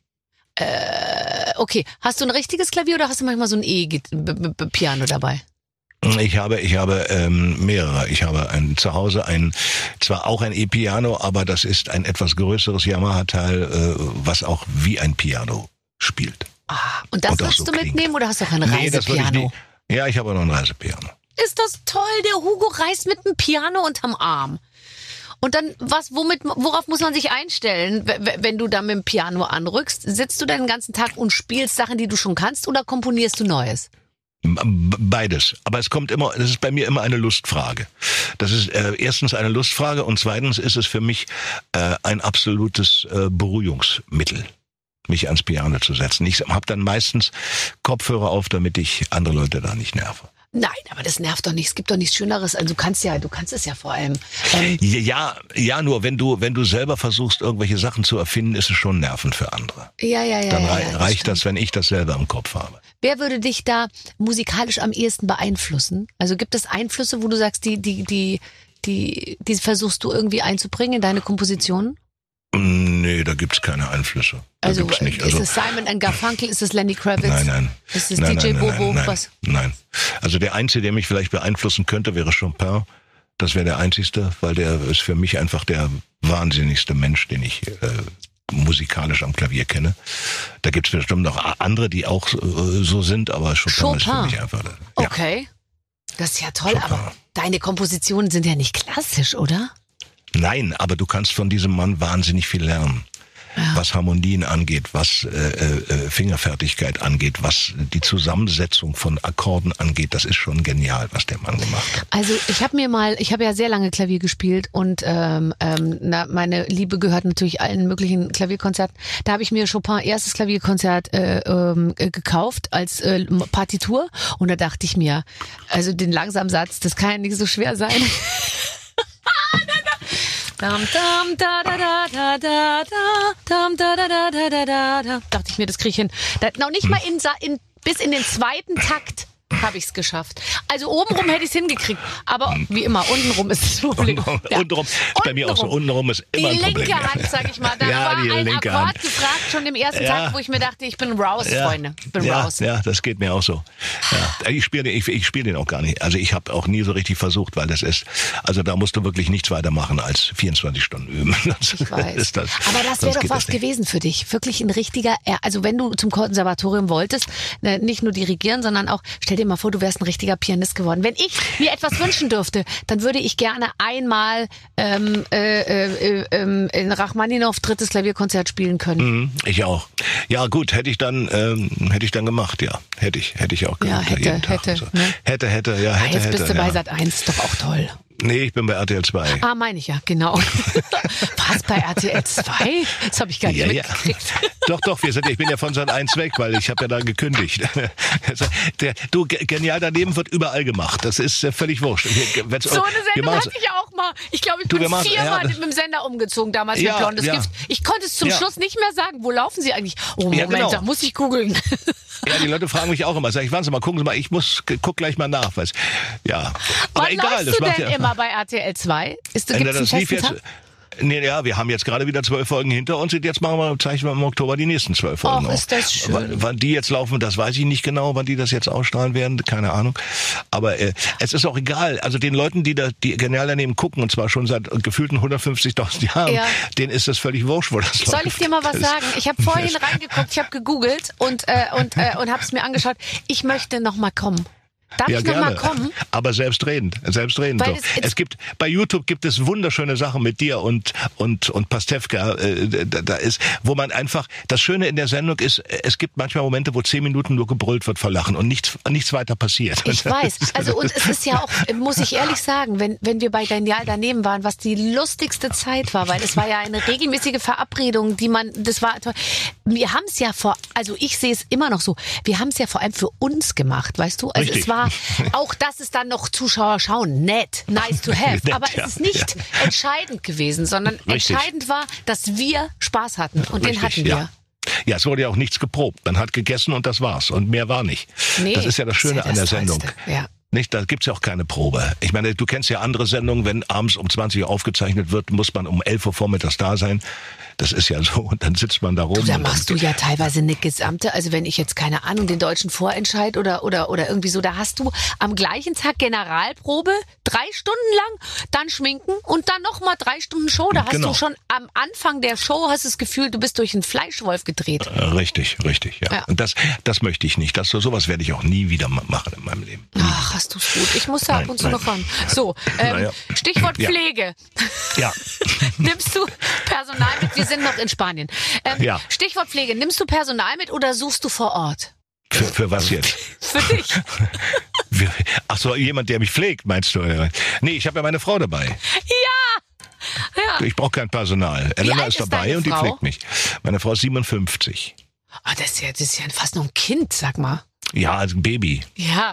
Okay. Hast du ein richtiges Klavier oder hast du manchmal so ein E-Piano dabei? Ich habe mehrere. Ich habe zu Hause zwar auch ein E-Piano, aber das ist ein etwas größeres Yamaha-Teil, was auch wie ein Piano spielt. Ah, und das wirst du mitnehmen oder hast du auch ein Nee, das würde ich Reisepiano? nicht. Ja, ich habe noch ein Reisepiano. Ist das toll? Der Hugo reist mit einem Piano unterm Arm. Und dann, worauf muss man sich einstellen, wenn du da mit dem Piano anrückst? Sitzt du dann den ganzen Tag und spielst Sachen, die du schon kannst, oder komponierst du Neues? Beides. Aber das ist bei mir immer eine Lustfrage. Das ist erstens eine Lustfrage und zweitens ist es für mich ein absolutes Beruhigungsmittel, mich ans Piano zu setzen. Ich habe dann meistens Kopfhörer auf, damit ich andere Leute da nicht nerve. Nein, aber das nervt doch nicht. Es gibt doch nichts Schöneres. Also du kannst es ja vor allem. Ja, nur wenn du selber versuchst, irgendwelche Sachen zu erfinden, ist es schon nervend für andere. Ja. Dann reicht das, wenn ich das selber im Kopf habe. Wer würde dich da musikalisch am ehesten beeinflussen? Also gibt es Einflüsse, wo du sagst, die versuchst du irgendwie einzubringen in deine Kompositionen? Nee, da gibt's keine Einflüsse. Also gibt's nicht. Ist es Simon & Garfunkel? Ist es Lenny Kravitz? Nein. Ist es DJ Bobo? Was? Nein. Also der Einzige, der mich vielleicht beeinflussen könnte, wäre Chopin. Das wäre der Einzigste, weil der ist für mich einfach der wahnsinnigste Mensch, den ich musikalisch am Klavier kenne. Da gibt's bestimmt noch andere, die auch so sind, aber Chopin ist für mich einfach... Ja. Okay, das ist ja toll, Chopin. aber deine Kompositionen sind ja nicht klassisch, oder? Nein, aber du kannst von diesem Mann wahnsinnig viel lernen. Ja. Was Harmonien angeht, was Fingerfertigkeit angeht, was die Zusammensetzung von Akkorden angeht, das ist schon genial, was der Mann gemacht hat. Also ich habe ja sehr lange Klavier gespielt und meine Liebe gehört natürlich allen möglichen Klavierkonzerten. Da habe ich mir Chopin erstes Klavierkonzert gekauft als Partitur und da dachte ich mir, also den Langsamsatz, das kann ja nicht so schwer sein. Dam, dam, da, da, da, da, da, da, dam, da, da, da, da, da, da, da. Dachte ich mir, das kriege ich hin. Noch nicht mal bis in den zweiten Takt habe ich es geschafft. Also obenrum hätte ich es hingekriegt. Aber wie immer, untenrum ist das Problem. Untenrum ist bei mir auch so. Untenrum ist immer ein Problem. Die linke Hand, sag ich mal. Da war ein Akkord gefragt schon im ersten Tag, wo ich mir dachte, ich bin raus, Freunde. Ich bin raus. Ja, das geht mir auch so. Ja. Ich spiele den auch gar nicht. Also ich habe auch nie so richtig versucht, weil das ist, also da musst du wirklich nichts weiter machen als 24 Stunden üben. Ich weiß. Aber das wäre doch was gewesen für dich. Wirklich ein richtiger, also wenn du zum Konservatorium wolltest, nicht nur dirigieren, sondern auch, stell dir mal vor, du wärst ein richtiger Pianist geworden. Wenn ich mir etwas wünschen dürfte, dann würde ich gerne einmal in Rachmaninow 3. Klavierkonzert spielen können. Ich auch. Ja gut, hätte ich dann gemacht, ja. Hätte ich auch gemacht. Ja, hätte. So. Ne? Hätte. Jetzt bist du bei Sat.1, doch auch toll. Nee, ich bin bei RTL 2. Meine ich ja, genau. Was, bei RTL 2? Das habe ich gar nicht mitgekriegt. Ja. Doch, ich bin ja von Sat.1 weg, weil ich habe ja da gekündigt. Du, genial daneben wird überall gemacht. Das ist völlig wurscht. So eine Sendung hatte ich auch mal. Ich glaube, ich bin viermal mit dem Sender umgezogen, damals mit Blondes Gift. Ich konnte es zum Schluss nicht mehr sagen. Wo laufen sie eigentlich? Oh, Moment, genau. Da muss ich googeln. Ja, die Leute fragen mich auch immer. Sag ich, warten Sie mal, gucken Sie mal, guck gleich mal nach. Ja. Aber wann egal, läufst du denn immer bei RTL 2? Gibt's einen festen Tag? Nee, ja, wir haben jetzt gerade wieder 12 Folgen hinter uns und jetzt zeichnen wir im Oktober die nächsten 12 Folgen. Oh, ist das schön. Wann die jetzt laufen, das weiß ich nicht genau, wann die das jetzt ausstrahlen werden, keine Ahnung. Aber es ist auch egal. Also den Leuten, die genial daneben gucken, und zwar schon seit gefühlten 150.000 Jahren, denen ist das völlig wurscht, wo das läuft. Soll ich dir mal was sagen? Ich habe vorhin reingeguckt, ich habe gegoogelt und habe es mir angeschaut. Ich möchte noch mal kommen. Darf ich noch mal kommen? Aber selbstredend doch. Bei YouTube gibt es wunderschöne Sachen mit dir und Pastewka, da ist, wo man einfach, das Schöne in der Sendung ist, es gibt manchmal Momente, wo 10 Minuten nur gebrüllt wird vor Lachen und nichts weiter passiert. Ich weiß, also und es ist ja auch, muss ich ehrlich sagen, wenn wir bei Genial daneben waren, was die lustigste Zeit war, weil es war ja eine regelmäßige Verabredung, das war toll. Wir haben es ja also ich sehe es immer noch so, wir haben es ja vor allem für uns gemacht, weißt du? Also richtig. Es war auch, dass es dann noch Zuschauer schauen, nice to have. Aber es ist nicht entscheidend gewesen, sondern entscheidend war, dass wir Spaß hatten. Und den hatten wir. Ja, es wurde ja auch nichts geprobt. Man hat gegessen und das war's. Und mehr war nicht. Nee, das ist ja das Schöne an der Sendung. Ja. Nicht, da gibt's ja auch keine Probe. Ich meine, du kennst ja andere Sendungen, wenn abends um 20 Uhr aufgezeichnet wird, muss man um 11 Uhr vormittags da sein. Das ist ja so, und dann sitzt man da rum. Da machst du ja teilweise eine gesamte, also wenn ich jetzt, keine Ahnung, den deutschen Vorentscheid oder irgendwie so, da hast du am gleichen Tag Generalprobe, 3 Stunden lang, dann schminken und dann nochmal 3 Stunden Show. Da hast du schon am Anfang der Show, hast das Gefühl, du bist durch einen Fleischwolf gedreht. Richtig, ja. Und das möchte ich nicht. Sowas werde ich auch nie wieder machen in meinem Leben. Ach, hast du's gut. Ich muss da ab und zu noch ran. So, Stichwort Pflege. Ja. Nimmst du Personal mit? Wir sind noch in Spanien. Stichwort Pflege. Nimmst du Personal mit oder suchst du vor Ort? Für was jetzt? Für dich. Ach so, jemand, der mich pflegt, meinst du? Nee, ich habe ja meine Frau dabei. Ja. Ich brauche kein Personal. Elena ist dabei und die pflegt mich. Meine Frau ist 57. Das ist ja fast noch ein Kind, sag mal. Ja, also ein Baby. Ja.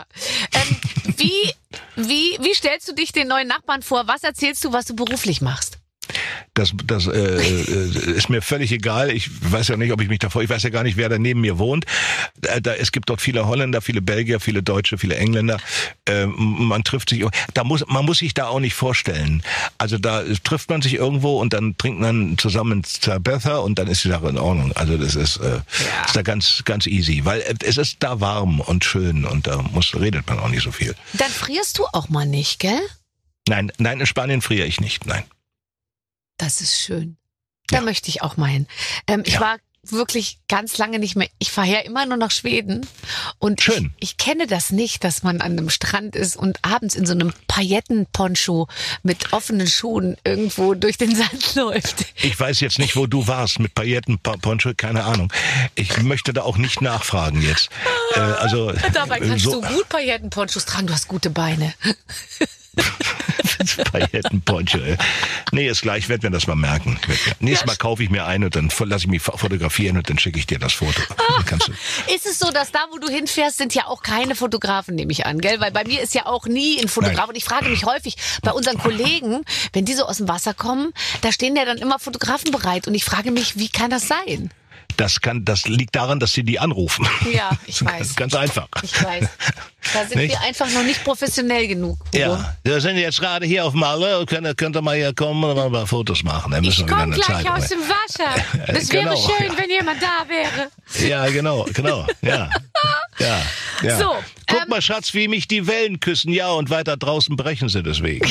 Wie stellst du dich den neuen Nachbarn vor? Was erzählst du, was du beruflich machst? Das ist mir völlig egal. Ich weiß ja nicht, ich weiß ja gar nicht, wer da neben mir wohnt. Es gibt dort viele Holländer, viele Belgier, viele Deutsche, viele Engländer. Man trifft sich, man muss sich da auch nicht vorstellen. Also da trifft man sich irgendwo und dann trinkt man zusammen Cerveza und dann ist die Sache in Ordnung. Also das ist da ganz, ganz easy, weil es ist da warm und schön und da redet man auch nicht so viel. Dann frierst du auch mal nicht, gell? Nein, in Spanien friere ich nicht, nein. Das ist schön. Da möchte ich auch mal hin. Ich war wirklich ganz lange nicht mehr. Ich fahre ja immer nur nach Schweden. Und schön. Ich kenne das nicht, dass man an einem Strand ist und abends in so einem Paillettenponcho mit offenen Schuhen irgendwo durch den Sand läuft. Ich weiß jetzt nicht, wo du warst mit Paillettenponcho, keine Ahnung. Ich möchte da auch nicht nachfragen jetzt. Dabei kannst du gut Paillettenponchos tragen. Du hast gute Beine. Paillettenponcho. Nee, ist gleich, ich werde mir das mal merken. Nächstes Mal kaufe ich mir einen und dann lasse ich mich fotografieren und dann schicke ich dir das Foto. Ist es so, dass da, wo du hinfährst, sind ja auch keine Fotografen, nehme ich an, gell? Weil bei mir ist ja auch nie ein Fotograf. Nein. Und ich frage mich häufig bei unseren Kollegen, wenn die so aus dem Wasser kommen, da stehen ja dann immer Fotografen bereit. Und ich frage mich, wie kann das sein? Das liegt daran, dass sie die anrufen. Ja, ich weiß. Ganz einfach. Ich weiß. Da sind wir einfach noch nicht professionell genug. Hugo. Ja, wir sind jetzt gerade hier auf Malle. Könnt ihr mal hier kommen und mal Fotos machen? Ich komme gleich aus dem Wasser. Das wäre schön, wenn jemand da wäre. Ja, genau. Ja. So, guck mal, Schatz, wie mich die Wellen küssen. Ja, und weiter draußen brechen sie deswegen.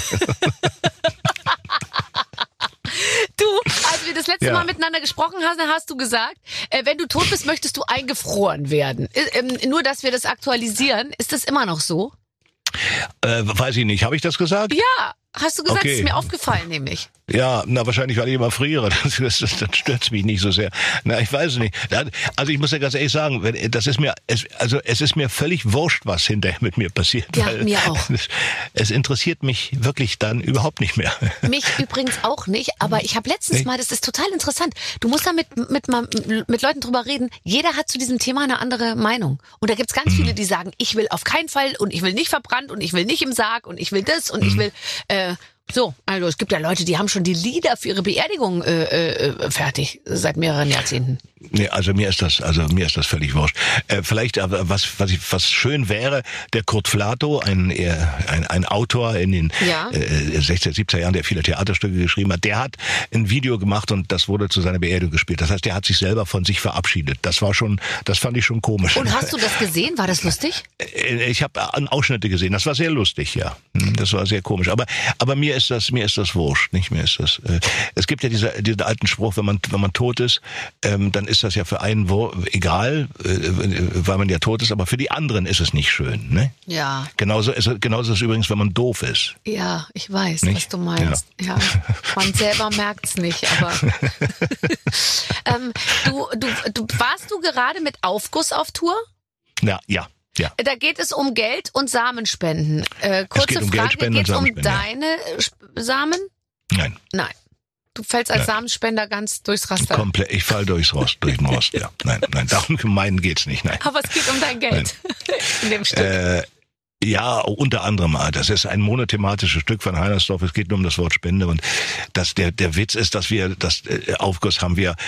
Du, als wir das letzte Mal miteinander gesprochen haben, hast du gesagt, wenn du tot bist, möchtest du eingefroren werden. Nur, dass wir das aktualisieren. Ist das immer noch so? Weiß ich nicht. Habe ich das gesagt? Ja, hast du gesagt, okay. Ist mir aufgefallen nämlich. Ja, wahrscheinlich, weil ich immer friere. Dann stört's mich nicht so sehr. Ich weiß es nicht. Also ich muss ja ganz ehrlich sagen, es ist mir völlig wurscht, was hinterher mit mir passiert. Ja, mir auch. Es interessiert mich wirklich dann überhaupt nicht mehr. Mich übrigens auch nicht, aber ich habe letztens mal, das ist total interessant, du musst da mit Leuten drüber reden, jeder hat zu diesem Thema eine andere Meinung. Und da gibt's ganz viele, die sagen, ich will auf keinen Fall und ich will nicht verbrannt und ich will nicht im Sarg und ich will das und ich will... also es gibt ja Leute, die haben schon die Lieder für ihre Beerdigung fertig seit mehreren Jahrzehnten. Nee, also mir ist das völlig wurscht. Vielleicht aber was schön wäre, der Kurt Flato, ein Autor in den 60er, 70er Jahren, der viele Theaterstücke geschrieben hat, der hat ein Video gemacht und das wurde zu seiner Beerdigung gespielt. Das heißt, der hat sich selber von sich verabschiedet. Das fand ich schon komisch. Und hast du das gesehen? War das lustig? Ich habe Ausschnitte gesehen. Das war sehr lustig, ja. Das war sehr komisch. Aber mir ist das wurscht, nicht? Mir ist das. Es gibt ja diesen alten Spruch, wenn man tot ist, dann ist das ja für einen egal, weil man ja tot ist, aber für die anderen ist es nicht schön, ne? Ja. Genauso ist es übrigens, wenn man doof ist. Ja, ich weiß, nicht? Was du meinst. Ja. Man selber merkt's nicht, aber warst du gerade mit Aufguss auf Tour? Ja. Da geht es um Geld und Samenspenden. Kurze Frage, geht es um deine Samen? Nein. Du fällst als Samenspender ganz durchs Raster. Komplett, ich fall durch den Rost, ja. Nein, darum gemein geht's nicht, nein. Aber es geht um dein Geld in dem Stück. Ja, unter anderem. Das ist ein monothematisches Stück von Heinersdorf. Es geht nur um das Wort Spende. Und der Witz ist, dass wir das Aufguss haben wir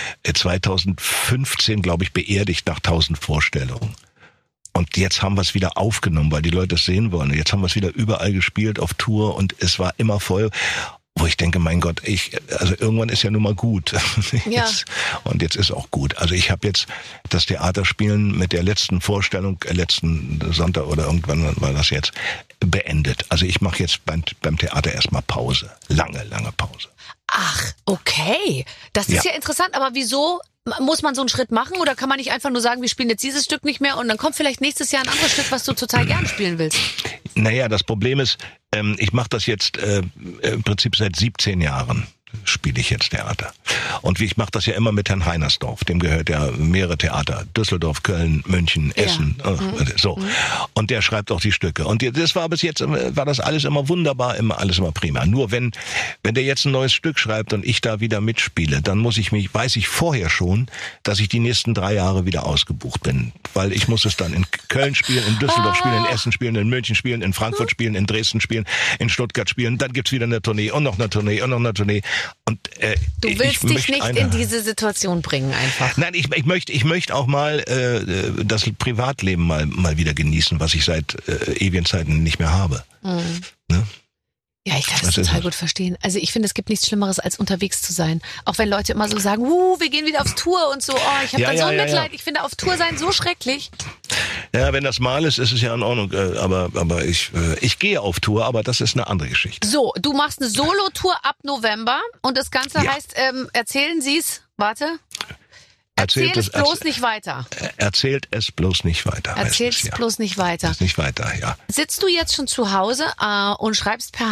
2015, glaube ich, beerdigt nach 1000 Vorstellungen. Und jetzt haben wir es wieder aufgenommen, weil die Leute es sehen wollen. Jetzt haben wir es wieder überall gespielt auf Tour und es war immer voll. Wo ich denke, mein Gott, also irgendwann ist ja nun mal gut. Ja. Und jetzt ist auch gut. Also ich habe jetzt das Theaterspielen mit der letzten Vorstellung, letzten Sonntag oder irgendwann war das jetzt, beendet. Also ich mache jetzt beim Theater erstmal Pause. Lange Pause. Ach, okay. Das ist ja interessant, aber wieso muss man so einen Schritt machen oder kann man nicht einfach nur sagen, wir spielen jetzt dieses Stück nicht mehr und dann kommt vielleicht nächstes Jahr ein anderes Stück, was du total gern spielen willst? Naja, das Problem ist, ich mache das jetzt im Prinzip seit 17 Jahren. Spiele ich jetzt Theater. Und ich mache das ja immer mit Herrn Heinersdorf. Dem gehört ja mehrere Theater. Düsseldorf, Köln, München, Essen. So. Und der schreibt auch die Stücke. Und das war bis jetzt, war das alles immer wunderbar, alles immer prima. Nur wenn der jetzt ein neues Stück schreibt und ich da wieder mitspiele, dann weiß ich vorher schon, dass ich die nächsten 3 Jahre wieder ausgebucht bin. Weil ich muss es dann in Köln spielen, in Düsseldorf spielen, in Essen spielen, in München spielen, in Frankfurt spielen, in Dresden spielen, in Stuttgart spielen. Dann gibt's wieder eine Tournee und noch eine Tournee und noch eine Tournee. Und, du willst dich nicht in diese Situation bringen einfach. Nein, ich möchte auch mal das Privatleben mal wieder genießen, was ich seit ewigen Zeiten nicht mehr habe. Mhm. Ne? Ja, ich kann das total gut verstehen. Also ich finde, es gibt nichts Schlimmeres, als unterwegs zu sein. Auch wenn Leute immer so sagen, wir gehen wieder aufs Tour und so. Oh, ich habe dann so ein Mitleid. Ich finde auf Tour sein so schrecklich. Ja, wenn das mal ist es ja in Ordnung. Aber ich gehe auf Tour, aber das ist eine andere Geschichte. So, du machst eine Solo-Tour ab November und das Ganze heißt, erzählen Sie's, warte. Erzählt es bloß nicht weiter. Erzählt es bloß nicht weiter. Erzählt es bloß nicht weiter. Nicht weiter, ja. Sitzt du jetzt schon zu Hause und schreibst per Hand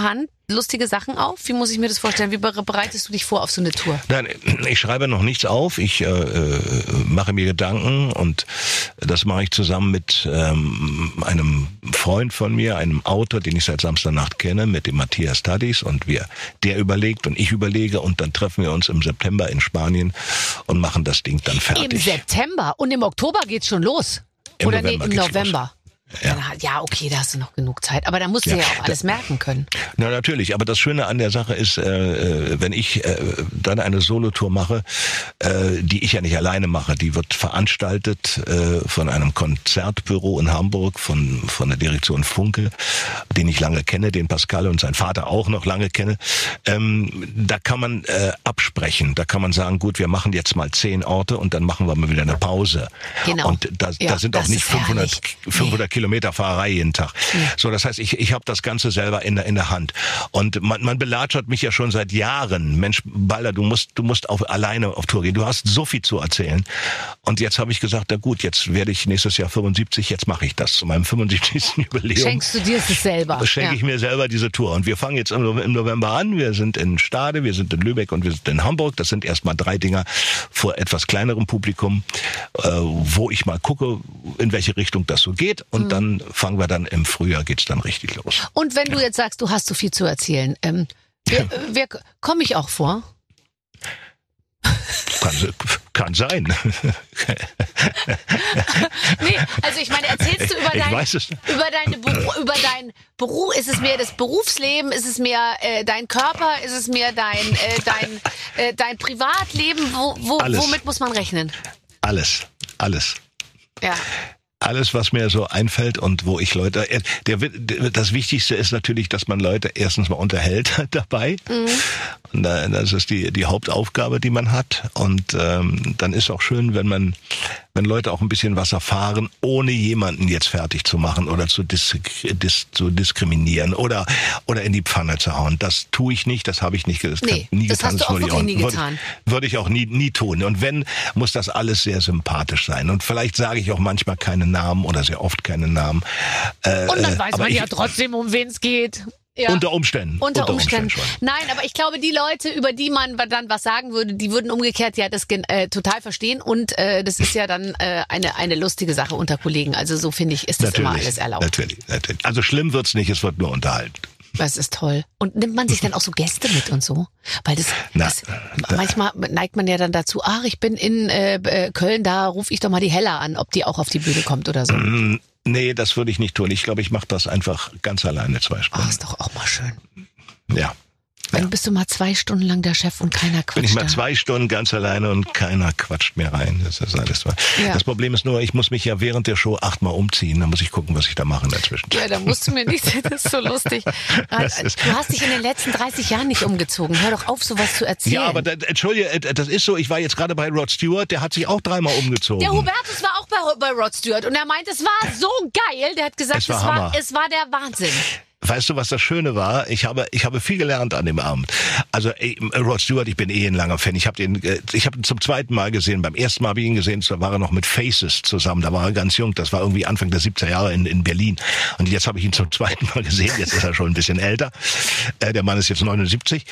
lustige Sachen auf? Wie muss ich mir das vorstellen? Wie bereitest du dich vor auf so eine Tour? Nein, ich schreibe noch nichts auf. Ich mache mir Gedanken und das mache ich zusammen mit einem Freund von mir, einem Autor, den ich seit Samstagnacht kenne, mit dem Matthias Tadis, und der überlegt und ich überlege und dann treffen wir uns im September in Spanien und machen das Ding dann fertig. Im September? Und im Oktober geht's schon los? Im Oder November im geht's November? Ja. Ja, okay, da hast du noch genug Zeit. Aber da musst du ja auch alles merken können. Na, natürlich. Aber das Schöne an der Sache ist, wenn ich dann eine Solotour mache, die ich ja nicht alleine mache, die wird veranstaltet von einem Konzertbüro in Hamburg, von der Direktion Funke, den ich lange kenne, den Pascal und sein Vater auch noch lange kenne. Da kann man absprechen. Da kann man sagen, gut, wir machen jetzt mal 10 Orte und dann machen wir mal wieder eine Pause. Genau. Und da sind auch nicht 500 Kilometer Fahrerei jeden Tag. Ja. So, das heißt, ich habe das Ganze selber in der Hand. Und man belatschert mich ja schon seit Jahren. Mensch, Balder, du musst alleine auf Tour gehen. Du hast so viel zu erzählen. Und jetzt habe ich gesagt, na gut, jetzt werde ich nächstes Jahr 75, jetzt mache ich das zu meinem 75. Jubiläum. Schenkst du dir das selber? Schenke ich mir selber diese Tour. Und wir fangen jetzt im November an. Wir sind in Stade, wir sind in Lübeck und wir sind in Hamburg. Das sind erstmal 3 Dinger vor etwas kleinerem Publikum, wo ich mal gucke, in welche Richtung das so geht. Und dann fangen wir dann im Frühjahr, geht's dann richtig los. Und wenn du jetzt sagst, du hast so viel zu erzählen, komme ich auch vor? Kann sein. Nee, also ich meine, erzählst du über deinen Beruf, ist es mehr das Berufsleben, ist es mehr dein Körper, ist es mehr dein Privatleben, womit muss man rechnen? Alles. Ja. Alles, was mir so einfällt und wo ich Leute, das Wichtigste ist natürlich, dass man Leute erstens mal unterhält dabei. Mhm. Und das ist die Hauptaufgabe, die man hat. Und dann ist auch schön, wenn Leute auch ein bisschen was erfahren, ohne jemanden jetzt fertig zu machen oder zu diskriminieren oder in die Pfanne zu hauen. Das tue ich nicht, das habe ich nie getan. Das hast du auch wirklich nie getan. Würde ich auch nie tun. Und wenn, muss das alles sehr sympathisch sein. Und vielleicht sage ich auch manchmal keine Namen oder sehr oft keine Namen. Und dann weiß man ja trotzdem, um wen es geht. Ja. Unter Umständen. Unter Umständen schon. Nein, aber ich glaube, die Leute, über die man dann was sagen würde, die würden umgekehrt ja das total verstehen. Und das ist ja dann eine lustige Sache unter Kollegen. Also so finde ich, ist das immer alles erlaubt. Natürlich. Also schlimm wird's nicht, es wird nur unterhalten. Das ist toll. Und nimmt man sich dann auch so Gäste mit und so? Weil manchmal neigt man ja dann dazu, ich bin in Köln, da rufe ich doch mal die Hella an, ob die auch auf die Bühne kommt oder so. Nee, das würde ich nicht tun. Ich glaube, ich mache das einfach ganz alleine 2 Stunden. Ist doch auch mal schön. Ja. Dann bist du mal 2 Stunden lang der Chef und keiner quatscht. Bin ich mal 2 Stunden ganz alleine und keiner quatscht mir rein. Das ist alles wahr. Ja. Das Problem ist nur, ich muss mich ja während der Show 8-mal umziehen. Dann muss ich gucken, was ich da mache in der Zwischenzeit. Ja, da musst du mir nicht, das ist so lustig. Du hast dich in den letzten 30 Jahren nicht umgezogen. Hör doch auf, sowas zu erzählen. Ja, aber entschuldige, das ist so, ich war jetzt gerade bei Rod Stewart, der hat sich auch 3-mal umgezogen. Der Hubertus war auch bei Rod Stewart und er meint, es war so geil. Der hat gesagt, es war der Wahnsinn. Weißt du, was das Schöne war? Ich habe viel gelernt an dem Abend. Also Rod Stewart, ich bin ein langer Fan. Ich habe ihn zum 2. Mal gesehen. Beim ersten Mal habe ich ihn gesehen, da war er noch mit Faces zusammen. Da war er ganz jung. Das war irgendwie Anfang der 70er Jahre in Berlin. Und jetzt habe ich ihn zum 2. Mal gesehen. Jetzt ist er schon ein bisschen älter. Der Mann ist jetzt 79.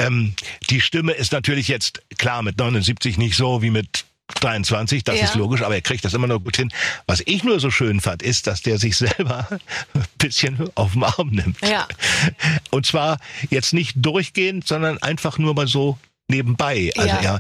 Die Stimme ist natürlich jetzt klar mit 79 nicht so wie mit 23, das ist logisch, aber er kriegt das immer noch gut hin. Was ich nur so schön fand, ist, dass der sich selber ein bisschen auf den Arm nimmt. Ja. Und zwar jetzt nicht durchgehend, sondern einfach nur mal so nebenbei. Also er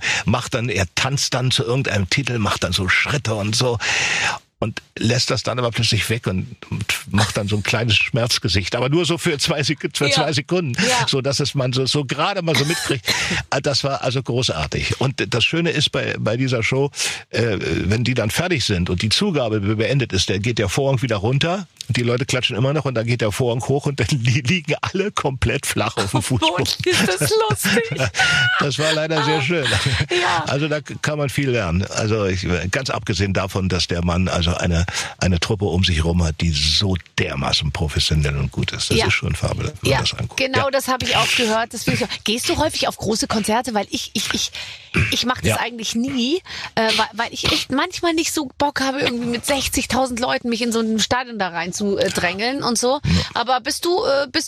tanzt dann zu irgendeinem Titel, macht dann so Schritte und so. Und lässt das dann aber plötzlich weg und macht dann so ein kleines Schmerzgesicht. Aber nur so für 2 Sekunden. Ja. So dass es man so gerade mal so mitkriegt. Das war also großartig. Und das Schöne ist bei dieser Show, wenn die dann fertig sind und die Zugabe beendet ist, dann geht der Vorhang wieder runter. Die Leute klatschen immer noch und dann geht der Vorhang hoch und dann liegen alle komplett flach auf dem Fußboden. Ist das lustig. Das war leider sehr schön. Ja. Also da kann man viel lernen. Also ganz abgesehen davon, dass der Mann also also eine Truppe um sich herum hat, die so dermaßen professionell und gut ist. Das ist schon fabelhaft, wenn man das anguckt. Genau, das habe ich auch gehört. Das ich auch. Gehst du häufig auf große Konzerte? Weil ich mache das eigentlich nie, weil ich echt manchmal nicht so Bock habe, irgendwie mit 60.000 Leuten mich in so ein Stadion da rein zu drängeln und so. Ja. Aber bist du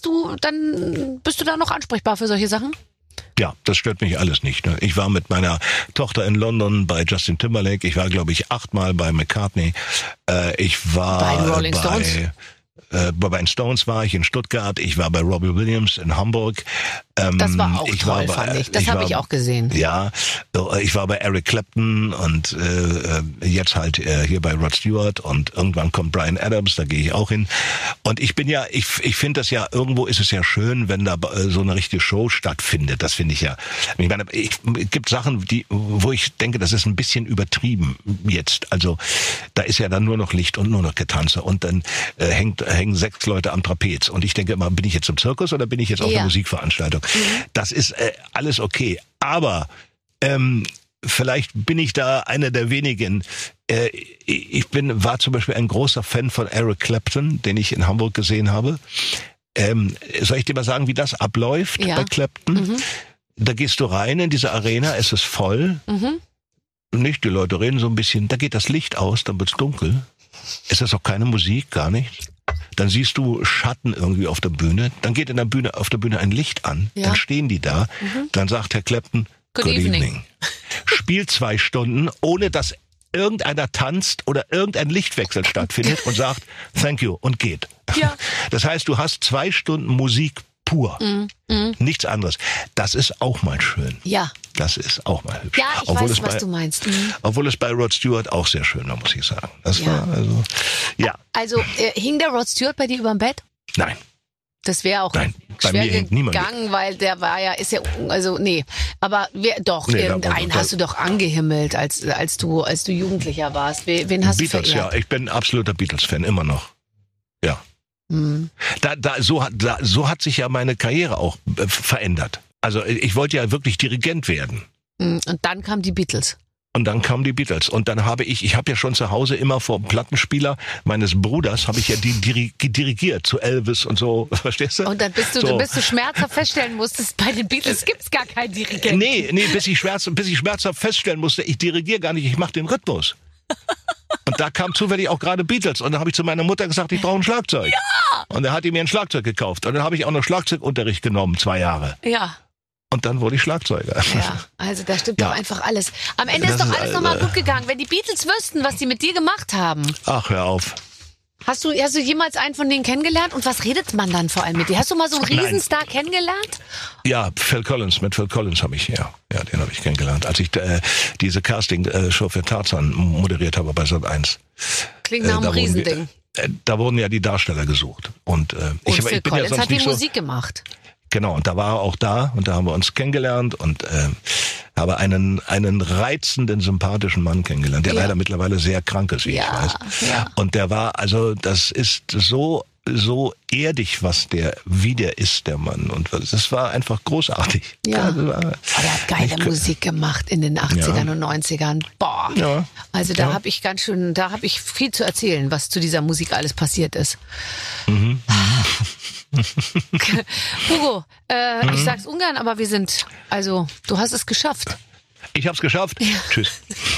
da noch ansprechbar für solche Sachen? Ja, das stört mich alles nicht. Ne? Ich war mit meiner Tochter in London bei Justin Timberlake. Ich war, glaube ich, 8-mal bei McCartney. Ich war bei den Rolling Stones. Bei den Stones war ich in Stuttgart. Ich war bei Robbie Williams in Hamburg. Das war auch toll, fand ich. Das habe ich auch gesehen. Ja, ich war bei Eric Clapton und jetzt halt hier bei Rod Stewart und irgendwann kommt Bryan Adams, da gehe ich auch hin. Und ich finde das ja, irgendwo ist es ja schön, wenn da so eine richtige Show stattfindet. Das finde ich ja. Ich meine, es gibt Sachen, wo ich denke, das ist ein bisschen übertrieben jetzt. Also da ist ja dann nur noch Licht und nur noch Getanze und dann hängen 6 Leute am Trapez. Und ich denke immer, bin ich jetzt im Zirkus oder bin ich jetzt auf einer Musikveranstaltung? Das ist alles okay. Aber vielleicht bin ich da einer der wenigen. War zum Beispiel ein großer Fan von Eric Clapton, den ich in Hamburg gesehen habe. Soll ich dir mal sagen, wie das abläuft bei Clapton? Da gehst du rein in diese Arena, es ist voll. Nicht, die Leute reden so ein bisschen. Da geht das Licht aus, dann wird's dunkel. Es ist auch keine Musik, gar nicht. Dann siehst du Schatten irgendwie auf der Bühne. Dann geht auf der Bühne ein Licht an. Ja. Dann stehen die da. Dann sagt Herr Clapton, Good evening. Spielt 2 Stunden, ohne dass irgendeiner tanzt oder irgendein Lichtwechsel stattfindet und sagt, thank you und geht. Ja. Das heißt, du hast 2 Stunden Musik pur. Nichts anderes. Das ist auch mal schön. Ja. Das ist auch mal hübsch. Ja, ich weiß, was du meinst. Obwohl es bei Rod Stewart auch sehr schön war, muss ich sagen. Das war Also hing der Rod Stewart bei dir überm Bett? Nein. Das wäre auch schwer gegangen, weil der war Aber irgendeinen hast du doch angehimmelt, als du Jugendlicher warst. Wen hast du verehrt? Ja, ich bin ein absoluter Beatles-Fan, immer noch. Ja. So hat sich ja meine Karriere auch verändert. Also ich wollte ja wirklich Dirigent werden. Und dann kamen die Beatles. Und dann kamen die Beatles. Und dann habe ich ja schon zu Hause immer vor dem Plattenspieler meines Bruders, habe ich ja dirigiert zu Elvis und so, verstehst du? Und dann bis du schmerzhaft feststellen musstest, bei den Beatles gibt's gar keinen Dirigenten. Nee, bis ich schmerzhaft feststellen musste, ich dirigiere gar nicht, ich mache den Rhythmus. Und da kam zufällig auch gerade Beatles. Und dann habe ich zu meiner Mutter gesagt, ich brauche ein Schlagzeug. Ja! Und dann hat die mir ein Schlagzeug gekauft. Und dann habe ich auch noch Schlagzeugunterricht genommen, 2 Jahre. Ja. Und dann wurde ich Schlagzeuger. Ja, also da stimmt doch einfach alles. Am Ende ist doch alles nochmal gut gegangen. Wenn die Beatles wüssten, was die mit dir gemacht haben. Ach, hör auf. Hast du jemals einen von denen kennengelernt? Und was redet man dann vor allem mit dir? Hast du mal so einen Riesenstar kennengelernt? Ja, mit Phil Collins habe ich, den habe ich kennengelernt. Als ich diese Casting-Show für Tarzan moderiert habe bei Sat.1. Klingt nach einem Riesending. Da wurden ja die Darsteller gesucht. Und Phil Collins hat die Musik gemacht. Genau, und da war er auch da und da haben wir uns kennengelernt und habe einen reizenden, sympathischen Mann kennengelernt, der leider mittlerweile sehr krank ist, wie ich weiß. Ja. Und der war, also das ist so erdig, wie der ist, der Mann. Und das war einfach großartig. Ja. Aber er hat geile Musik gemacht in den 80ern und 90ern. Boah. Ja. Also da habe ich viel zu erzählen, was zu dieser Musik alles passiert ist. Hugo, ich sag's ungern, aber du hast es geschafft. Ich hab's geschafft. Ja. Tschüss.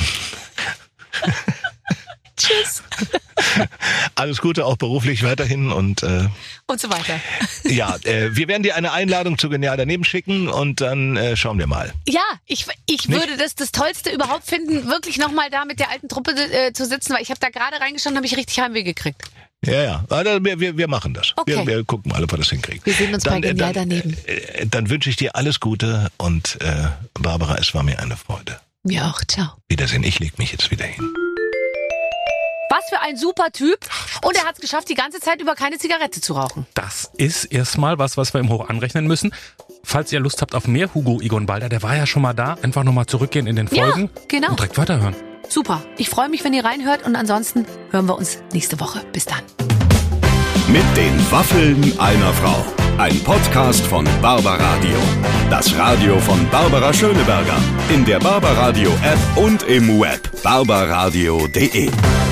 Tschüss. Alles Gute, auch beruflich weiterhin und so weiter. Ja, wir werden dir eine Einladung zu Genial daneben schicken und dann schauen wir mal. Ja, ich würde das Tollste überhaupt finden, wirklich nochmal da mit der alten Truppe zu sitzen, weil ich habe da gerade reingeschaut und habe ich richtig Heimweh gekriegt. Ja. Also wir machen das. Okay. Wir gucken mal, ob wir das hinkriegen. Wir sehen uns bei Genial daneben. Dann wünsche ich dir alles Gute und Barbara, es war mir eine Freude. Mir auch. Ciao. Wiedersehen. Ich leg mich jetzt wieder hin. Was für ein super Typ. Und er hat es geschafft, die ganze Zeit über keine Zigarette zu rauchen. Das ist erstmal was wir ihm hoch anrechnen müssen. Falls ihr Lust habt auf mehr Hugo Egon Balder, der war ja schon mal da. Einfach nochmal zurückgehen in den Folgen und direkt weiterhören. Super. Ich freue mich, wenn ihr reinhört und ansonsten hören wir uns nächste Woche. Bis dann. Mit den Waffeln einer Frau. Ein Podcast von Barbaradio. Das Radio von Barbara Schöneberger. In der Barbaradio App und im Web barbaradio.de.